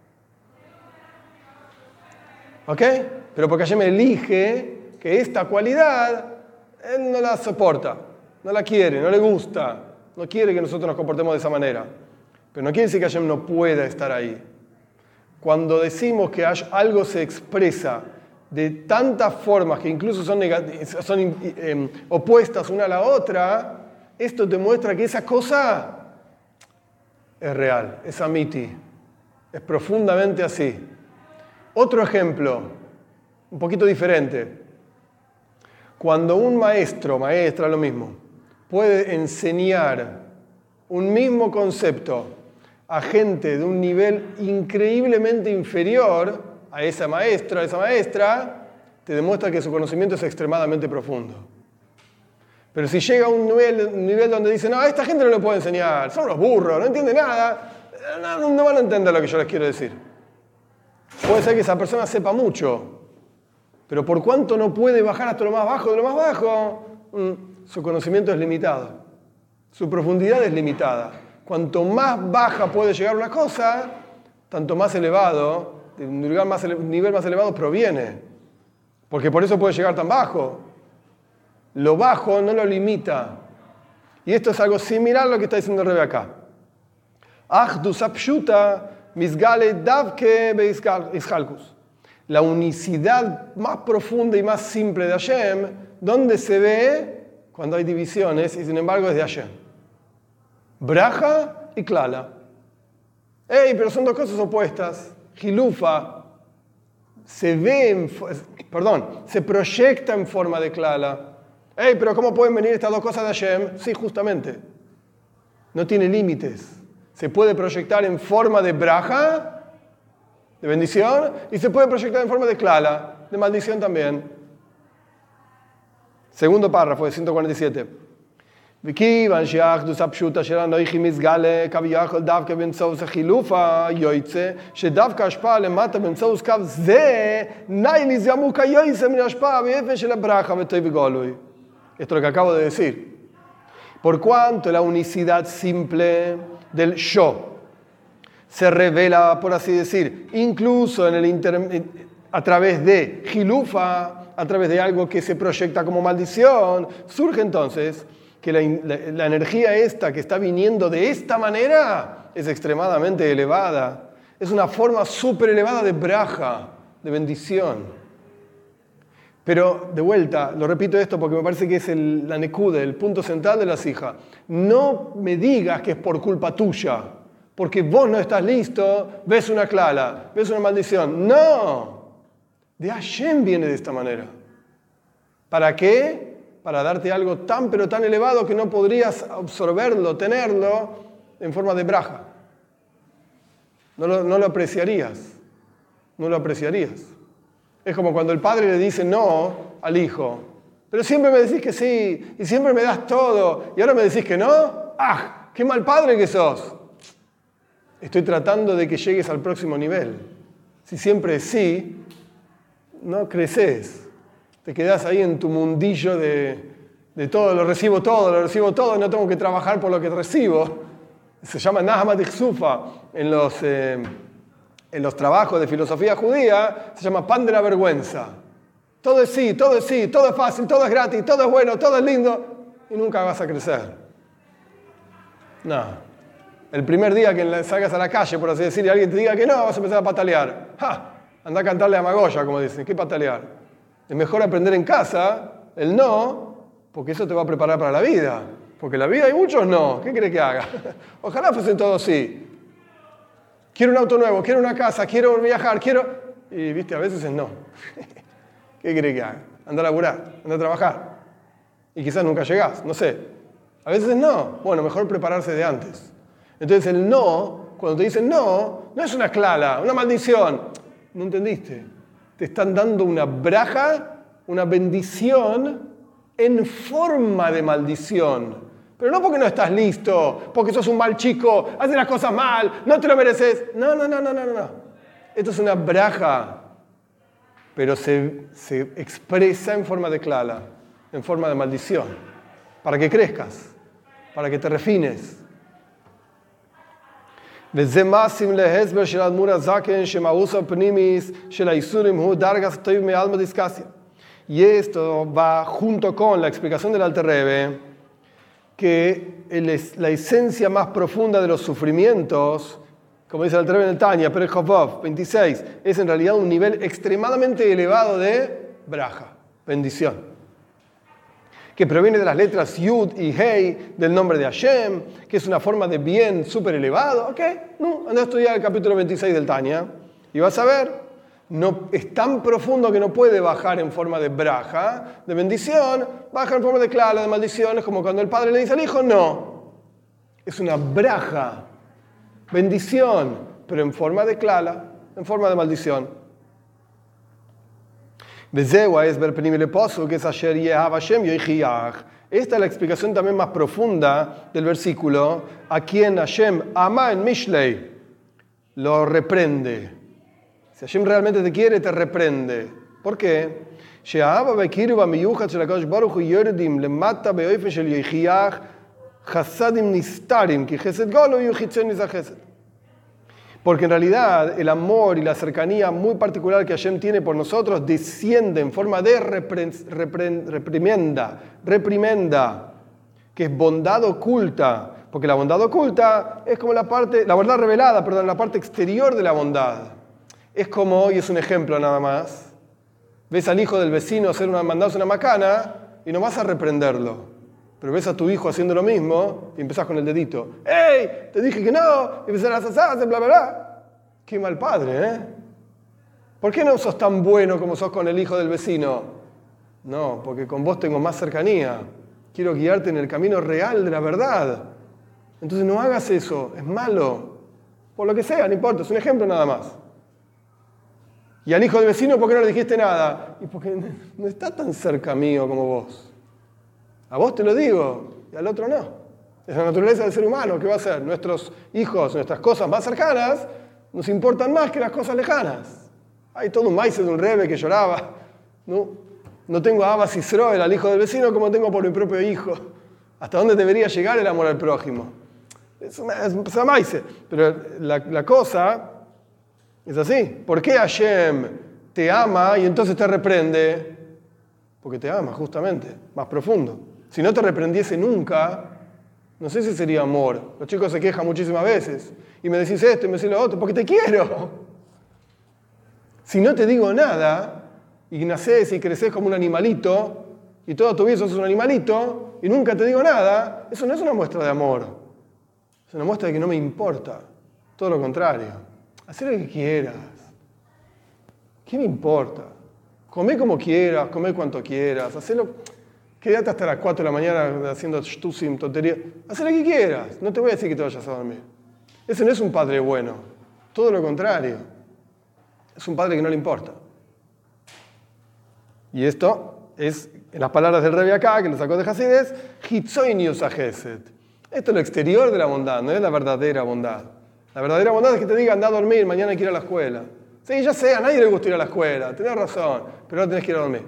¿Ok? Pero porque Hashem elige que esta cualidad, Él no la soporta, no la quiere, no le gusta, no quiere que nosotros nos comportemos de esa manera. Pero no quiere decir que Hashem no pueda estar ahí. Cuando decimos que algo se expresa de tantas formas que incluso son, son eh, opuestas una a la otra, esto te muestra que esa cosa es real, es amiti, es profundamente así. Otro ejemplo, un poquito diferente. Cuando un maestro, maestra, lo mismo, puede enseñar un mismo concepto a gente de un nivel increíblemente inferior a esa maestra, a esa maestra, te demuestra que su conocimiento es extremadamente profundo. Pero si llega a un nivel, un nivel donde dicen, no, a esta gente no le puedo enseñar, son unos burros, no entienden nada, no, no van a entender lo que yo les quiero decir. Puede ser que esa persona sepa mucho, pero por cuanto no puede bajar hasta lo más bajo de lo más bajo, su conocimiento es limitado, su profundidad es limitada. Cuanto más baja puede llegar una cosa, tanto más elevado, de un nivel más, nivel más elevado proviene. Porque por eso puede llegar tan bajo. Lo bajo no lo limita. Y esto es algo similar a lo que está diciendo el Rebbe acá. Achdus apshuta misgale davke beischalkus. La unicidad más profunda y más simple de Hashem, ¿dónde se ve? Cuando hay divisiones, y sin embargo es de Hashem. Braja y Klala. ¡Ey! Pero son dos cosas opuestas. Hilufa se ve, en, perdón, se proyecta en forma de Klala. ¡Ey! Pero ¿cómo pueden venir estas dos cosas de Hashem? Sí, justamente. No tiene límites. Se puede proyectar en forma de braja, de bendición, y se puede proyectar en forma de Klala, de maldición también. Segundo párrafo de ciento cuarenta y siete. וכיוון שהאחדוס הפשוטה שלנו היא מסגלה כביכול דווקא באמצעות החילופה יוצא שדווקא השפעה למטה באמצעות קו זה נאי לזימו כיוצא מן ההשפעה באופן של הברכה וטוב וגלוי. Esto es lo que acabo de decir. Por cuanto la unicidad simple del yo se revela, por así decir, incluso en el inter... a través de hilufa, a través de algo que se proyecta como maldición, surge entonces que la, la, la energía esta que está viniendo de esta manera es extremadamente elevada. Es una forma súper elevada de braja, de bendición. Pero, de vuelta, lo repito esto porque me parece que es el, la nekude, el punto central de la sija. No me digas que es por culpa tuya, porque vos no estás listo, ves una clara, ves una maldición. No, de Hashem viene de esta manera. ¿Para qué? Para darte algo tan pero tan elevado que no podrías absorberlo, tenerlo en forma de braja. No lo, no lo apreciarías. No lo apreciarías. Es como cuando el padre le dice no al hijo. Pero siempre me decís que sí, y siempre me das todo, y ahora me decís que no. ¡Ah! ¡Qué mal padre que sos! Estoy tratando de que llegues al próximo nivel. Si siempre es sí, no creces. Te quedás ahí en tu mundillo de, de todo, lo recibo todo, lo recibo todo, y no tengo que trabajar por lo que recibo. Se llama Nahmat Ichsufa en los, eh, en los trabajos de filosofía judía, se llama pan de la vergüenza. Todo es sí, todo es sí, todo es fácil, todo es gratis, todo es bueno, todo es lindo. Y nunca vas a crecer. No. El primer día que salgas a la calle, por así decir, y alguien te diga que no, vas a empezar a patalear. ¡Ja! Anda a cantarle a Magoya, como dicen. ¿Qué patalear? Es mejor aprender en casa el no, porque eso te va a preparar para la vida. Porque en la vida hay muchos no. ¿Qué querés que haga? Ojalá fuesen todos sí. Quiero un auto nuevo, quiero una casa, quiero viajar, quiero... Y, viste, a veces es no. ¿Qué querés que haga? Anda a laburar, anda a trabajar. Y quizás nunca llegás, no sé. A veces es no. Bueno, mejor prepararse de antes. Entonces el no, cuando te dicen no, no es una clala, una maldición. No entendiste. Te están dando una braja, una bendición en forma de maldición. Pero no porque no estás listo, porque sos un mal chico, haces las cosas mal, no te lo mereces. No, no, no, no, no, no. Esto es una braja, pero se, se expresa en forma de clala, en forma de maldición, para que crezcas, para que te refines. וזה מעשים להסבר של האדמו"ר הזקן שמאוס הפנימיס של האיסורים הוא דרגת טוב מעלמא דיסקסיה. Y esto va junto con la explicación del Alter Rebbe que el, la esencia más profunda de los sufrimientos, como dice el Alter Rebbe en el Tanya, Perek Chavov veintiséis, es en realidad un nivel extremadamente elevado de braja, bendición, que proviene de las letras Yud y Hei del nombre de Hashem, que es una forma de bien súper elevado. ¿Ok? No, anda a estudiar el capítulo veintiséis del Tanya y vas a ver, no, es tan profundo que no puede bajar en forma de braja, de bendición, baja en forma de clala, de maldición. Es como cuando el padre le dice al hijo, no. Es una braja, bendición, pero en forma de clala, en forma de maldición. Esta es la explicación también más profunda del versículo, a quien Hashem ama en Mishlei, lo reprende. Si Hashem realmente te quiere, te reprende. ¿Por qué? Porque en realidad el amor y la cercanía muy particular que Hashem tiene por nosotros desciende en forma de repre- repre- reprimenda, reprimenda, que es bondad oculta. Porque la bondad oculta es como la parte, la bondad revelada, perdón, la parte exterior de la bondad. Es como, y es un ejemplo nada más, ves al hijo del vecino hacer una, mandarse una macana y no vas a reprenderlo. Pero ves a tu hijo haciendo lo mismo y empezás con el dedito. ¡Ey! Te dije que no. Y empezás a hacer bla, bla, bla. Qué mal padre, ¿eh? ¿Por qué no sos tan bueno como sos con el hijo del vecino? No, porque con vos tengo más cercanía. Quiero guiarte en el camino real de la verdad. Entonces no hagas eso. Es malo. Por lo que sea, no importa. Es un ejemplo nada más. Y al hijo del vecino, ¿por qué no le dijiste nada? Y porque no está tan cerca mío como vos. A vos te lo digo, y al otro no. Es la naturaleza del ser humano. ¿Qué va a hacer? Nuestros hijos, nuestras cosas más cercanas, nos importan más que las cosas lejanas. Hay todo un maíz de un rebe que lloraba. No, no tengo a Abbas Israel, al hijo del vecino, como tengo por mi propio hijo. ¿Hasta dónde debería llegar el amor al prójimo? Es una, es una maíz. Pero la, la cosa es así. ¿Por qué Hashem te ama y entonces te reprende? Porque te ama, justamente, más profundo. Si no te reprendiese nunca, no sé si sería amor. Los chicos se quejan muchísimas veces. Y me decís esto y me decís lo otro, porque te quiero. Si no te digo nada, y nacés y creces como un animalito, y toda tu vida sos un animalito, y nunca te digo nada, eso no es una muestra de amor. Es una muestra de que no me importa. Todo lo contrario. Haz lo que quieras. ¿Qué me importa? Comé como quieras, comé cuanto quieras, hacelo, quédate hasta las cuatro de la mañana haciendo shtusim, tonterías, haz lo que quieras, no te voy a decir que te vayas a dormir. Ese no es un padre bueno, todo lo contrario, es un padre que no le importa. Y esto es, en las palabras del Rebbe acá, que lo sacó de Hasidés, hitzoinius ha'chesed. Esto es lo exterior de la bondad, no es la verdadera bondad. La verdadera bondad es que te diga, anda a dormir, mañana hay que ir a la escuela. Sí, ya sé, a nadie le gusta ir a la escuela, tenés razón, pero ahora tenés que ir a dormir.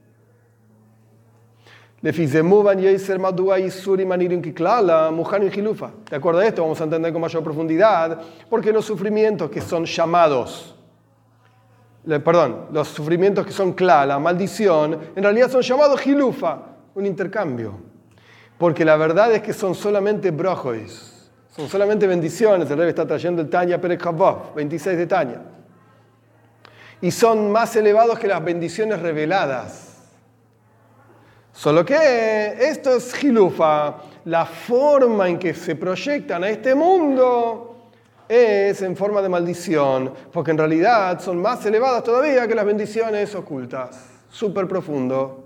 De acuerdo a esto, vamos a entender con mayor profundidad, porque los sufrimientos que son llamados, perdón, los sufrimientos que son cla, la maldición, en realidad son llamados hilufa, un intercambio. Porque la verdad es que son solamente brojois, son solamente bendiciones. El Rebbe está trayendo el Tanya Perek Havov, veintiséis de Tanya. Y son más elevados que las bendiciones reveladas. Solo que esto es hilufa, la forma en que se proyectan a este mundo es en forma de maldición, porque en realidad son más elevadas todavía que las bendiciones ocultas. Súper profundo.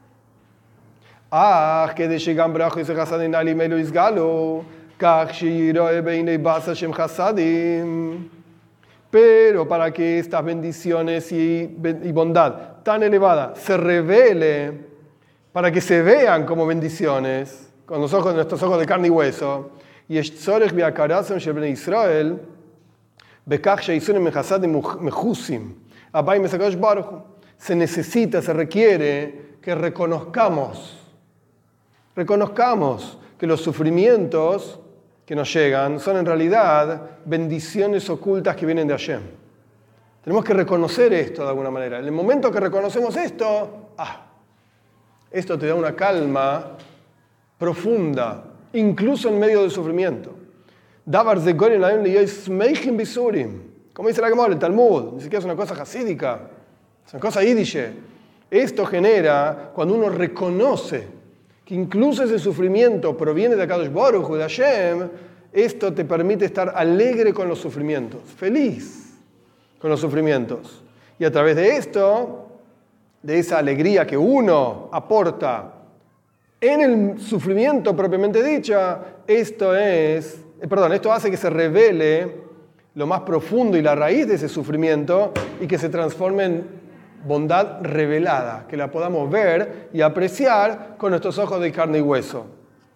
Ah, que de Shigam Bracho y Hasadin Ali Melo Isgalo, Kach Shiroe Beinei Basa Shem Hasadim. Pero para que estas bendiciones y, y bondad tan elevada se revele, para que se vean como bendiciones, con los ojos, nuestros ojos de carne y hueso, y Tzorech Be'akarazim Shel Bnei Israel, Bekach Sheisunim Mechasadim Mechusim, Abai Mesakadosh Baruch Hu. Se necesita, se requiere que reconozcamos, reconozcamos que los sufrimientos que nos llegan son en realidad bendiciones ocultas que vienen de Hashem. Tenemos que reconocer esto de alguna manera. En el momento que reconocemos esto, ah, esto te da una calma profunda, incluso en medio del sufrimiento. Davar zegorin laim liyoismeichin bisurim. Como dice la Gemara, el Talmud, ni siquiera es una cosa hasídica, es una cosa yidishe. Esto genera, cuando uno reconoce que incluso ese sufrimiento proviene de Akadosh Baruj Hu, de Hashem, esto te permite estar alegre con los sufrimientos, feliz con los sufrimientos. Y a través de esto, de esa alegría que uno aporta en el sufrimiento propiamente dicha, esto es, perdón, esto hace que se revele lo más profundo y la raíz de ese sufrimiento y que se transforme en bondad revelada, que la podamos ver y apreciar con nuestros ojos de carne y hueso.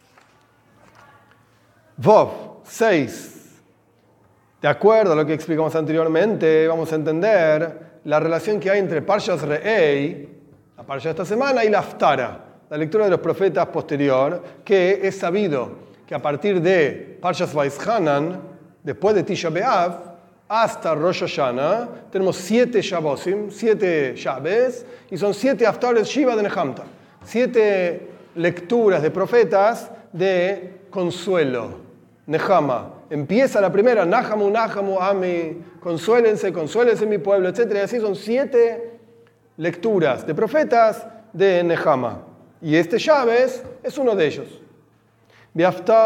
Vov, seis. De acuerdo a lo que explicamos anteriormente, vamos a entender la relación que hay entre Parshas Re'ei, la Parsha de esta semana, y la Haftara, la lectura de los profetas posterior, que es sabido que a partir de Parshas Vaishanan, después de Tisha B'Av, hasta Rosh Hashanah, tenemos siete Shabbosim, siete Shabbos, y son siete Haftares Shiva de Nehamta, siete lecturas de profetas de consuelo, Nehama. Empieza la primera, Nahamu, Nahamu, Ami, consuélense, consuélense mi pueblo, etcétera. Y así son siete lecturas de profetas de Nehama. Y este Shabbos es uno de ellos. En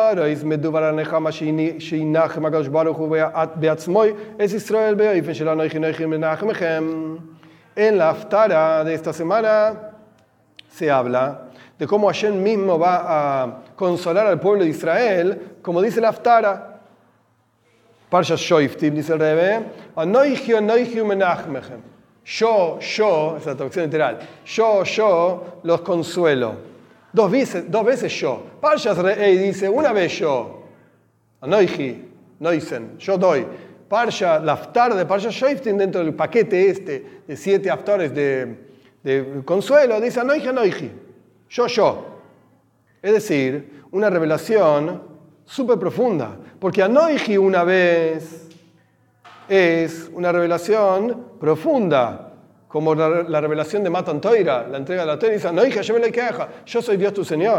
la Haftara de esta semana se habla de cómo Hashem mismo va a consolar al pueblo de Israel, como dice la Haftara. Parshas Shoiftim, dice el Rebbe, Anoichi, Anoichi Menachmechem. Yo, yo, es la traducción literal, yo, yo los consuelo. Dos veces, dos veces yo. Parshas Re'ei dice una vez yo. Anoichi, Noisen, yo doy. Parsha, la Haftar de Parshas Shoiftim, dentro del paquete este de siete Haftares de, de consuelo, dice Anoichi, Anoichi. Yo, yo. Es decir, una revelación súper profunda. Porque Anoichi una vez es una revelación profunda. Como la, la revelación de Matan Toira, la entrega de la Torah, dice Anoichi, yo soy Dios tu Señor.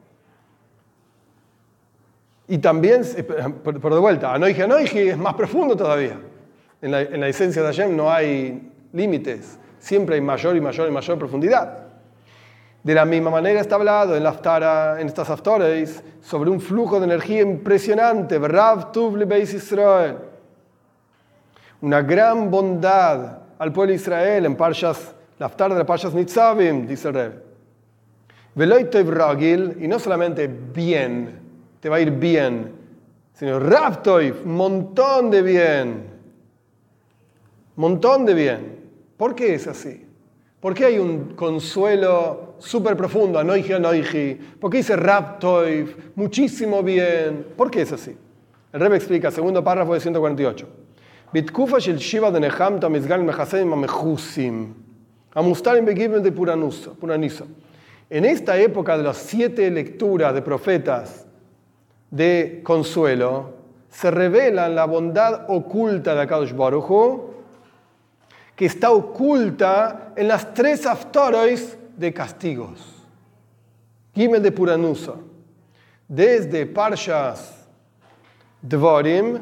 Y también, por, por de vuelta, Anoichi, Anoichi es más profundo todavía. En la, en la esencia de Hashem no hay límites. Siempre hay mayor y mayor y mayor profundidad. De la misma manera está hablado en, la Haftara, en estas Haftares sobre un flujo de energía impresionante. Rav Tuv Beis Israel. Una gran bondad al pueblo de Israel en Parshas, la Haftara de Parshas Nitzavim, dice el Rebbe. Veloy Toiv Ragil, y no solamente bien, te va a ir bien, sino Rav Toiv, montón de bien. Montón de bien. ¿Por qué es así? ¿Por qué hay un consuelo súper profundo? Anoichi, Anoichi. ¿Por qué dice Rav Toiv? Muchísimo bien. ¿Por qué es así? El Rebbe explica, segundo párrafo de ciento cuarenta y ocho. בתקופה של שיבה דנחמת מזגן מחסים המחוסים, המוסתרים בגיבן de Puraniso. En esta época de las siete lecturas de profetas de consuelo, se revela la bondad oculta de Akadosh Baruj Hu, que está oculta en las tres aftorois de castigos. Gimel de Puranusa. Desde Parshas Dvorim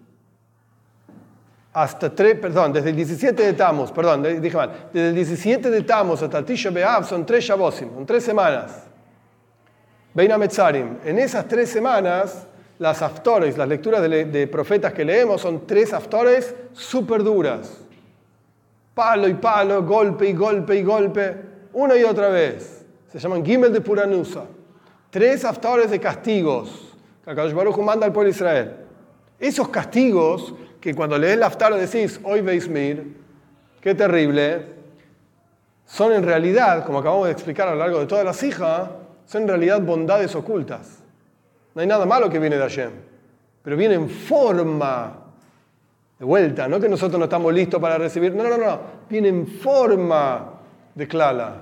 hasta tres, perdón, desde el diecisiete de Tammuz, perdón, dije mal, desde el diecisiete de Tammuz hasta el Tisha B'Av son tres Shabosim, son tres semanas. Beina Metzarim. En esas tres semanas, las aftores, las lecturas de, de profetas que leemos son tres aftores súper duras. Palo y palo, golpe y golpe y golpe, una y otra vez. Se llaman Gimel de Puranusa. Tres aftores de castigos que Akadosh Baruj Hu manda al pueblo de Israel. Esos castigos, que cuando lees la aftar decís, hoy veis mir, qué terrible, son en realidad, como acabamos de explicar a lo largo de toda la sija, son en realidad bondades ocultas. No hay nada malo que viene de Hashem, pero viene en forma, de vuelta, no que nosotros no estamos listos para recibir, no, no, no, viene en forma de klala.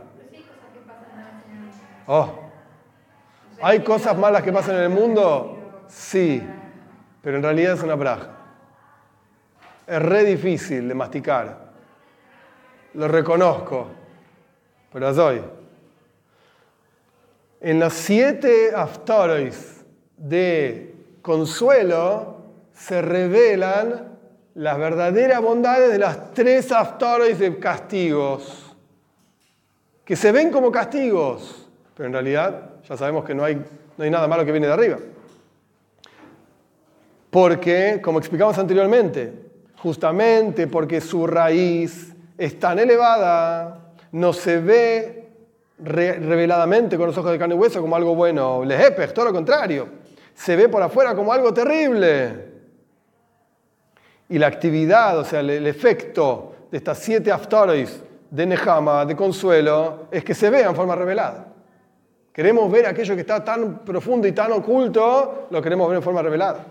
Oh, ¿hay cosas malas que pasan en el mundo? Sí, pero en realidad es una braja. Es re difícil de masticar. Lo reconozco, pero las doy. En los siete aftorois de consuelo se revelan las verdaderas bondades de las tres aftorois de castigos, que se ven como castigos, pero en realidad ya sabemos que no hay, no hay nada malo que viene de arriba. Porque, como explicamos anteriormente, justamente porque su raíz es tan elevada, no se ve re- reveladamente con los ojos de carne y hueso como algo bueno. Lehepech, todo lo contrario. Se ve por afuera como algo terrible. Y la actividad, o sea, el, el efecto de estas siete aftorois de Nehama, de consuelo, es que se vea en forma revelada. Queremos ver aquello que está tan profundo y tan oculto, lo queremos ver en forma revelada.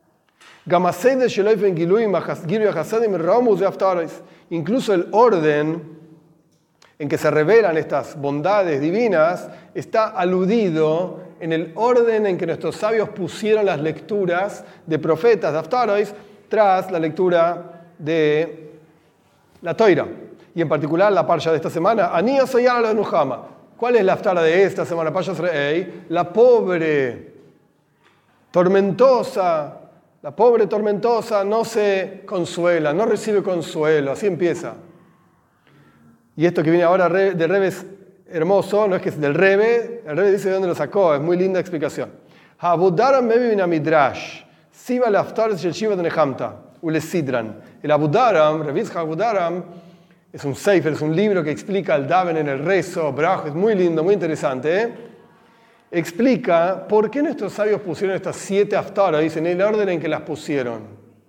Incluso el orden en que se revelan estas bondades divinas está aludido en el orden en que nuestros sabios pusieron las lecturas de profetas, de Aftarois, tras la lectura de la Toira. Y en particular la parsha de esta semana, Ani Asayar la Nuhama. ¿Cuál es la Aftara de esta semana? Parshas Re'ei, la pobre, tormentosa, la pobre tormentosa no se consuela, no recibe consuelo. Así empieza. Y esto que viene ahora de Rebe es hermoso, no es que es del Rebe, el Rebe dice de dónde lo sacó, es muy linda explicación. Ha'abudaram mevi min hamidrash, siva le'aftar shel shiva de Nehamta, ulesidran. El Abudaram, Reviz Ha'abudaram, es un sefer, es un libro que explica el daven en el rezo, braj, es muy lindo, muy interesante, ¿eh? Explica por qué nuestros sabios pusieron estas siete aftaras en el orden en que las pusieron.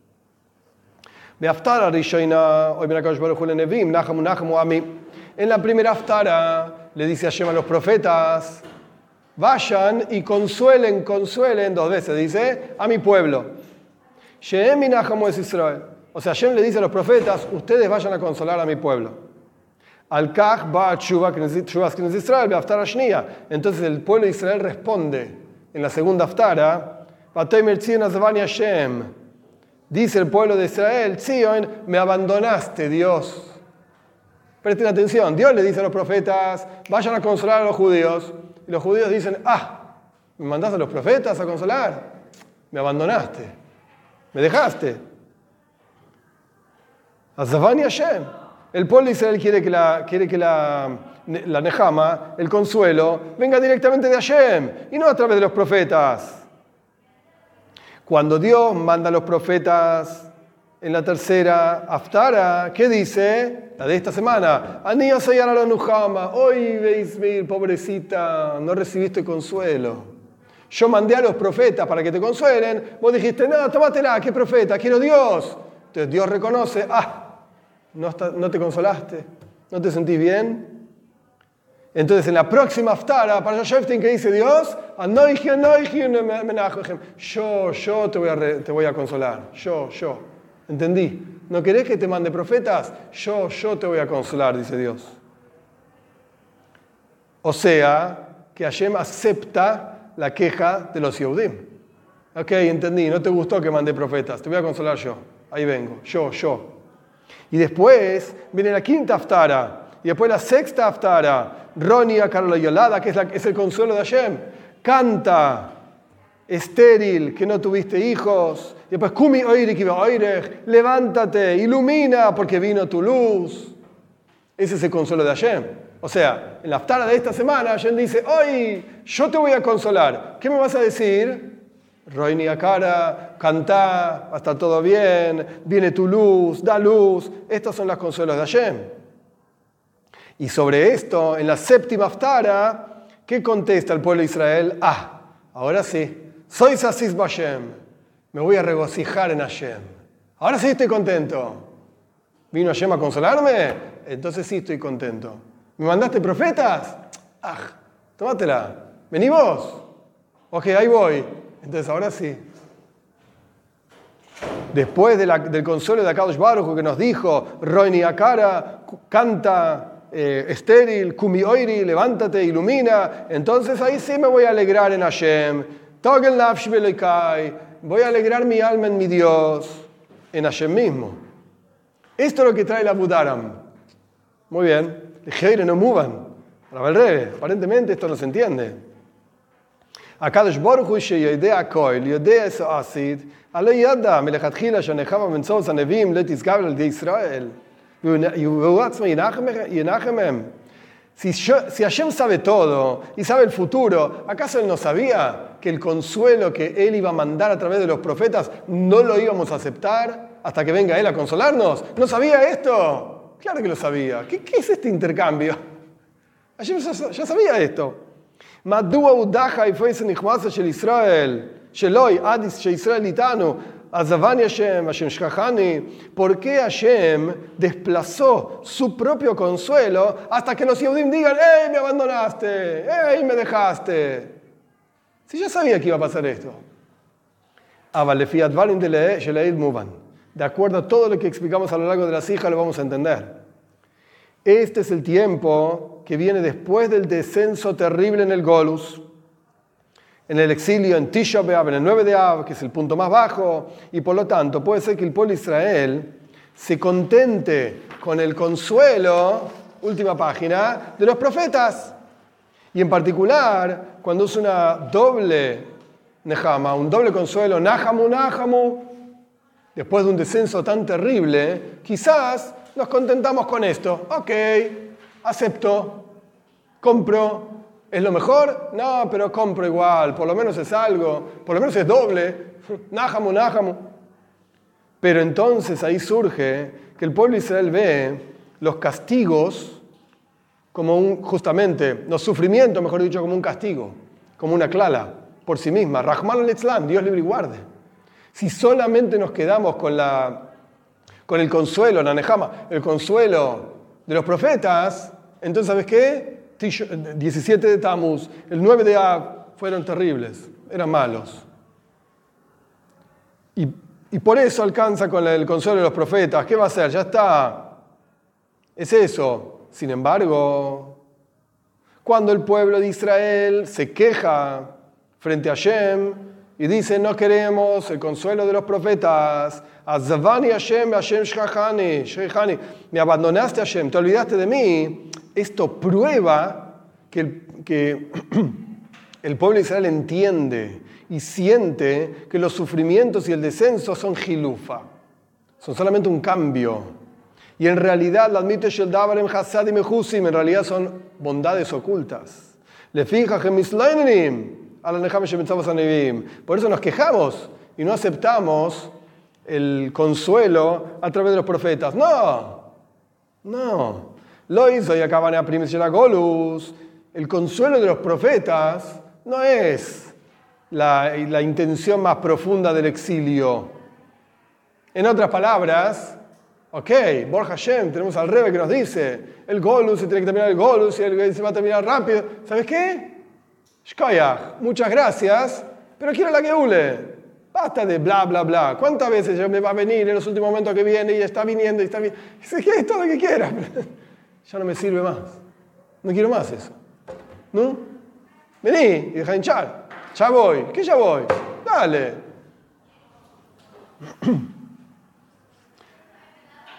En la primera aftara le dice Hashem a los profetas, vayan y consuelen, consuelen, dos veces dice, a mi pueblo. O sea, Hashem le dice a los profetas, ustedes vayan a consolar a mi pueblo. Al-Kach ba Tshuva Knesset Israel, Aftara Shnia. Entonces el pueblo de Israel responde en la segunda Aftara, dice el pueblo de Israel, Zion, me abandonaste, Dios. Presten atención, Dios le dice a los profetas, vayan a consolar a los judíos. Y los judíos dicen, ah, ¿me mandaste a los profetas a consolar? Me abandonaste, me dejaste. Azavani Hashem. El pueblo de Israel quiere que la, quiere que la, la Nehama, el consuelo, venga directamente de Hashem y no a través de los profetas. Cuando Dios manda a los profetas en la tercera Aftara, ¿qué dice? La de esta semana. Ani asayar a la Nehama. Hoy veis, pobrecita, no recibiste consuelo. Yo mandé a los profetas para que te consuelen. Vos dijiste, no, tómatela, ¿qué profeta? Quiero Dios. Entonces Dios reconoce, ah, ¿No, está, ¿No te consolaste? ¿No te sentís bien? Entonces en la próxima Aftara, para Sheftin, ¿qué dice Dios? Yo, yo te voy, a re, te voy a consolar. Yo, yo. ¿Entendí? ¿No querés que te mande profetas? Yo, yo te voy a consolar, dice Dios. O sea, que Hashem acepta la queja de los Yehudim. Ok, entendí, no te gustó que mande profetas, te voy a consolar yo. Ahí vengo, yo, yo. Y después viene la quinta haftara. Y después la sexta haftara. Ronia Carla Yolada, que es, la, es el consuelo de Hashem. Canta, estéril, que no tuviste hijos. Y después, Kumi oire kiva oirech, levántate, ilumina, porque vino tu luz. Ese es el consuelo de Hashem. O sea, en la haftara de esta semana, Hashem dice, hoy yo te voy a consolar. ¿Qué me vas a decir? Roini cara, cantá, va a estar todo bien, viene tu luz, da luz. Estos son los consuelos de Hashem. Y sobre esto, en la séptima haftara, ¿qué contesta el pueblo de Israel? Ah, ahora sí, soy Sasis Hashem, me voy a regocijar en Hashem. Ahora sí estoy contento. ¿Vino Hashem a consolarme? Entonces sí estoy contento. ¿Me mandaste profetas? Ah, tómatela. ¿Vení vos? Ok, ahí voy. Entonces ahora sí. Después de la, del consuelo de Akadosh Baruj Hu que nos dijo, Roini Akara, canta, eh, estéril, Kumi Oiri, levántate, ilumina. Entonces ahí sí me voy a alegrar en Hashem. Togel Nafsh Beleikai, voy a alegrar mi alma en mi Dios, en Hashem mismo. Esto es lo que trae la Budaram. Muy bien. Heire no muevan. Rabel Rebe, aparentemente esto no se entiende. הקדוש ברוך הוא שיודע הכל, יודע איזה עשית, הלא ידע מלכתחילה שנחמה באמצעות הנביאים לא תשגב על ידי ישראל, והוא עצמו ינחם מהם. Si, yo, si Hashem sabe todo y sabe el futuro, ¿acaso Él no sabía que el consuelo que Él iba a mandar a través de los profetas no lo íbamos a aceptar hasta que venga Él a consolarnos? ¿No sabía esto? Claro que lo sabía. ¿Qué, qué es este intercambio? Hashem ya, ya sabía esto. מדוע הוא דחה יפייס הנכמסה של ישראל, שלוי, עד שישראל איתנו, עזבני השם, השם שכחני, ¿por qué Hashem desplazó su propio consuelo hasta que los judíos digan, ¡hey, me abandonaste! ¡hey, me dejaste! Si ya sabía que iba a pasar esto. De acuerdo a todo lo que explicamos a lo largo de las hijas, lo vamos a entender. Este es el tiempo que viene después del descenso terrible en el Golus, en el exilio en Tisha B'Av, en el nueve de Av, que es el punto más bajo, y por lo tanto puede ser que el pueblo de Israel se contente con el consuelo, última página, de los profetas. Y en particular, cuando es una doble Nehama, un doble consuelo, Nahamu, Nahamu, después de un descenso tan terrible, quizás nos contentamos con esto. Ok, acepto, compro. ¿Es lo mejor? No, pero compro igual. Por lo menos es algo. Por lo menos es doble. Nahamu, Nahamu. Pero entonces ahí surge que el pueblo de Israel ve los castigos como un, justamente, los sufrimientos, mejor dicho, como un castigo, como una clala por sí misma. Rahman al-Islam, Dios libre y guarde. Si solamente nos quedamos con la con el consuelo, la Nehama, el consuelo de los profetas, entonces, ¿sabes qué? diecisiete de Tammuz, el nueve de Av, fueron terribles, eran malos. Y, y por eso alcanza con el consuelo de los profetas. ¿Qué va a hacer? Ya está. Es eso. Sin embargo, cuando el pueblo de Israel se queja frente a Hashem y dice, no queremos el consuelo de los profetas, Azavani Hashem, Hashem shchachani, shchachani, me abandonaste Hashem, te olvidaste de mí. Esto prueba que el, que el pueblo de Israel entiende y siente que los sufrimientos y el descenso son hilufa, son solamente un cambio. Y en realidad, la admite Sheldavarem Hasadim Mechusim, en realidad son bondades ocultas. Le fija Gemislainim, a la Nehama Shemetzavos Anevim. Por eso nos quejamos y no aceptamos el consuelo a través de los profetas. No, no. Lo hizo y acaban a primis la Golus. El consuelo de los profetas no es la, la intención más profunda del exilio. En otras palabras, ok, Borja Hashem, tenemos al Rebbe que nos dice, el Golus, se tiene que terminar el Golus y el, se va a terminar rápido. ¿Sabes qué? Shkoyach, muchas gracias, pero quiero la Geule. Basta de bla, bla, bla. ¿Cuántas veces ya me va a venir en los últimos momentos que viene y está viniendo y está viniendo? Dice, ¿qué es todo lo que quieras? Ya no me sirve más. No quiero más eso. ¿No? Vení y deja de hinchar. Ya voy. ¿Qué ya voy? Dale.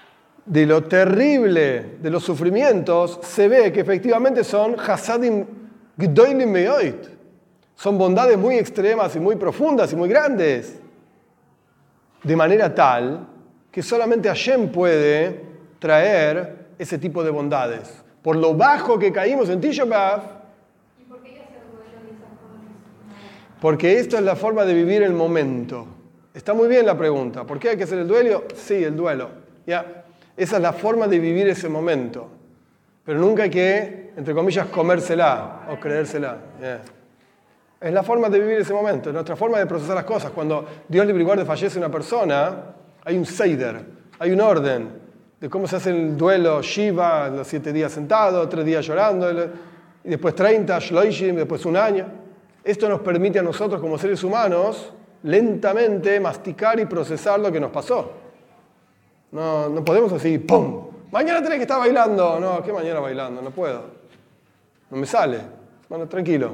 de lo terrible de los sufrimientos, se ve que efectivamente son hasadim gdolim me'oit. Son bondades muy extremas y muy profundas y muy grandes. De manera tal que solamente Hashem puede traer ese tipo de bondades. Por lo bajo que caímos en Tisha B'Av. ¿Y por qué hacer duelo de esas cosas? Porque esto es la forma de vivir el momento. Está muy bien la pregunta. ¿Por qué hay que hacer el duelo? Sí, el duelo. ¿Ya? Esa es la forma de vivir ese momento. Pero nunca hay que, entre comillas, comérsela o creérsela. Yeah. Es la forma de vivir ese momento, es nuestra forma de procesar las cosas. Cuando Dios libre y guarde fallece una persona, hay un seider, hay un orden de cómo se hace el duelo Shiva, los siete días sentado, tres días llorando, y después treinta, Shloishim, después un año. Esto nos permite a nosotros como seres humanos lentamente masticar y procesar lo que nos pasó. No, no podemos así, ¡pum! Mañana tenés que estar bailando. No, ¿qué mañana bailando? No puedo. No me sale. Bueno, tranquilo.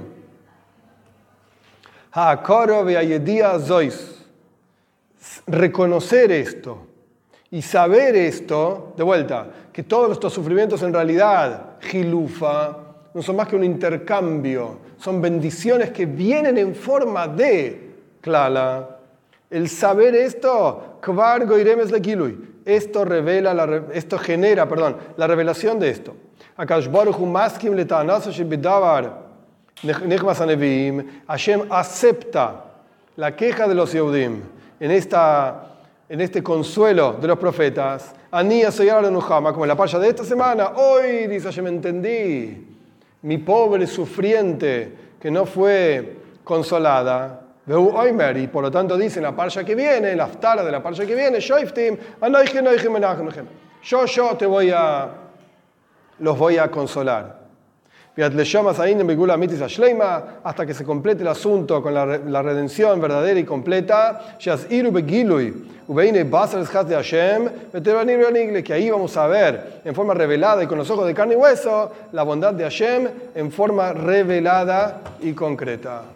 Reconocer esto y saber esto, de vuelta, que todos estos sufrimientos en realidad, Gilufa, no son más que un intercambio, son bendiciones que vienen en forma de Klala. El saber esto, Kvar Goiremes le Gilui, esto revela, la, esto genera, perdón, la revelación de esto. Akash Baruch Hu maskim letanaso shebidavar nechmas haneviim. Hashem acepta la queja de los Yehudim en, esta, en este consuelo de los profetas. Anía soyar enujama, como en la parasha de esta semana. Hoy, dice Hashem, entendí. Mi pobre sufriente que no fue consolada. Y por lo tanto dice en la parasha que viene, en la haftara de la parasha que viene, yo, yo te voy a, los voy a consolar. Hasta que se complete el asunto con la, la redención verdadera y completa, que ahí vamos a ver en forma revelada y con los ojos de carne y hueso la bondad de Hashem en forma revelada y concreta.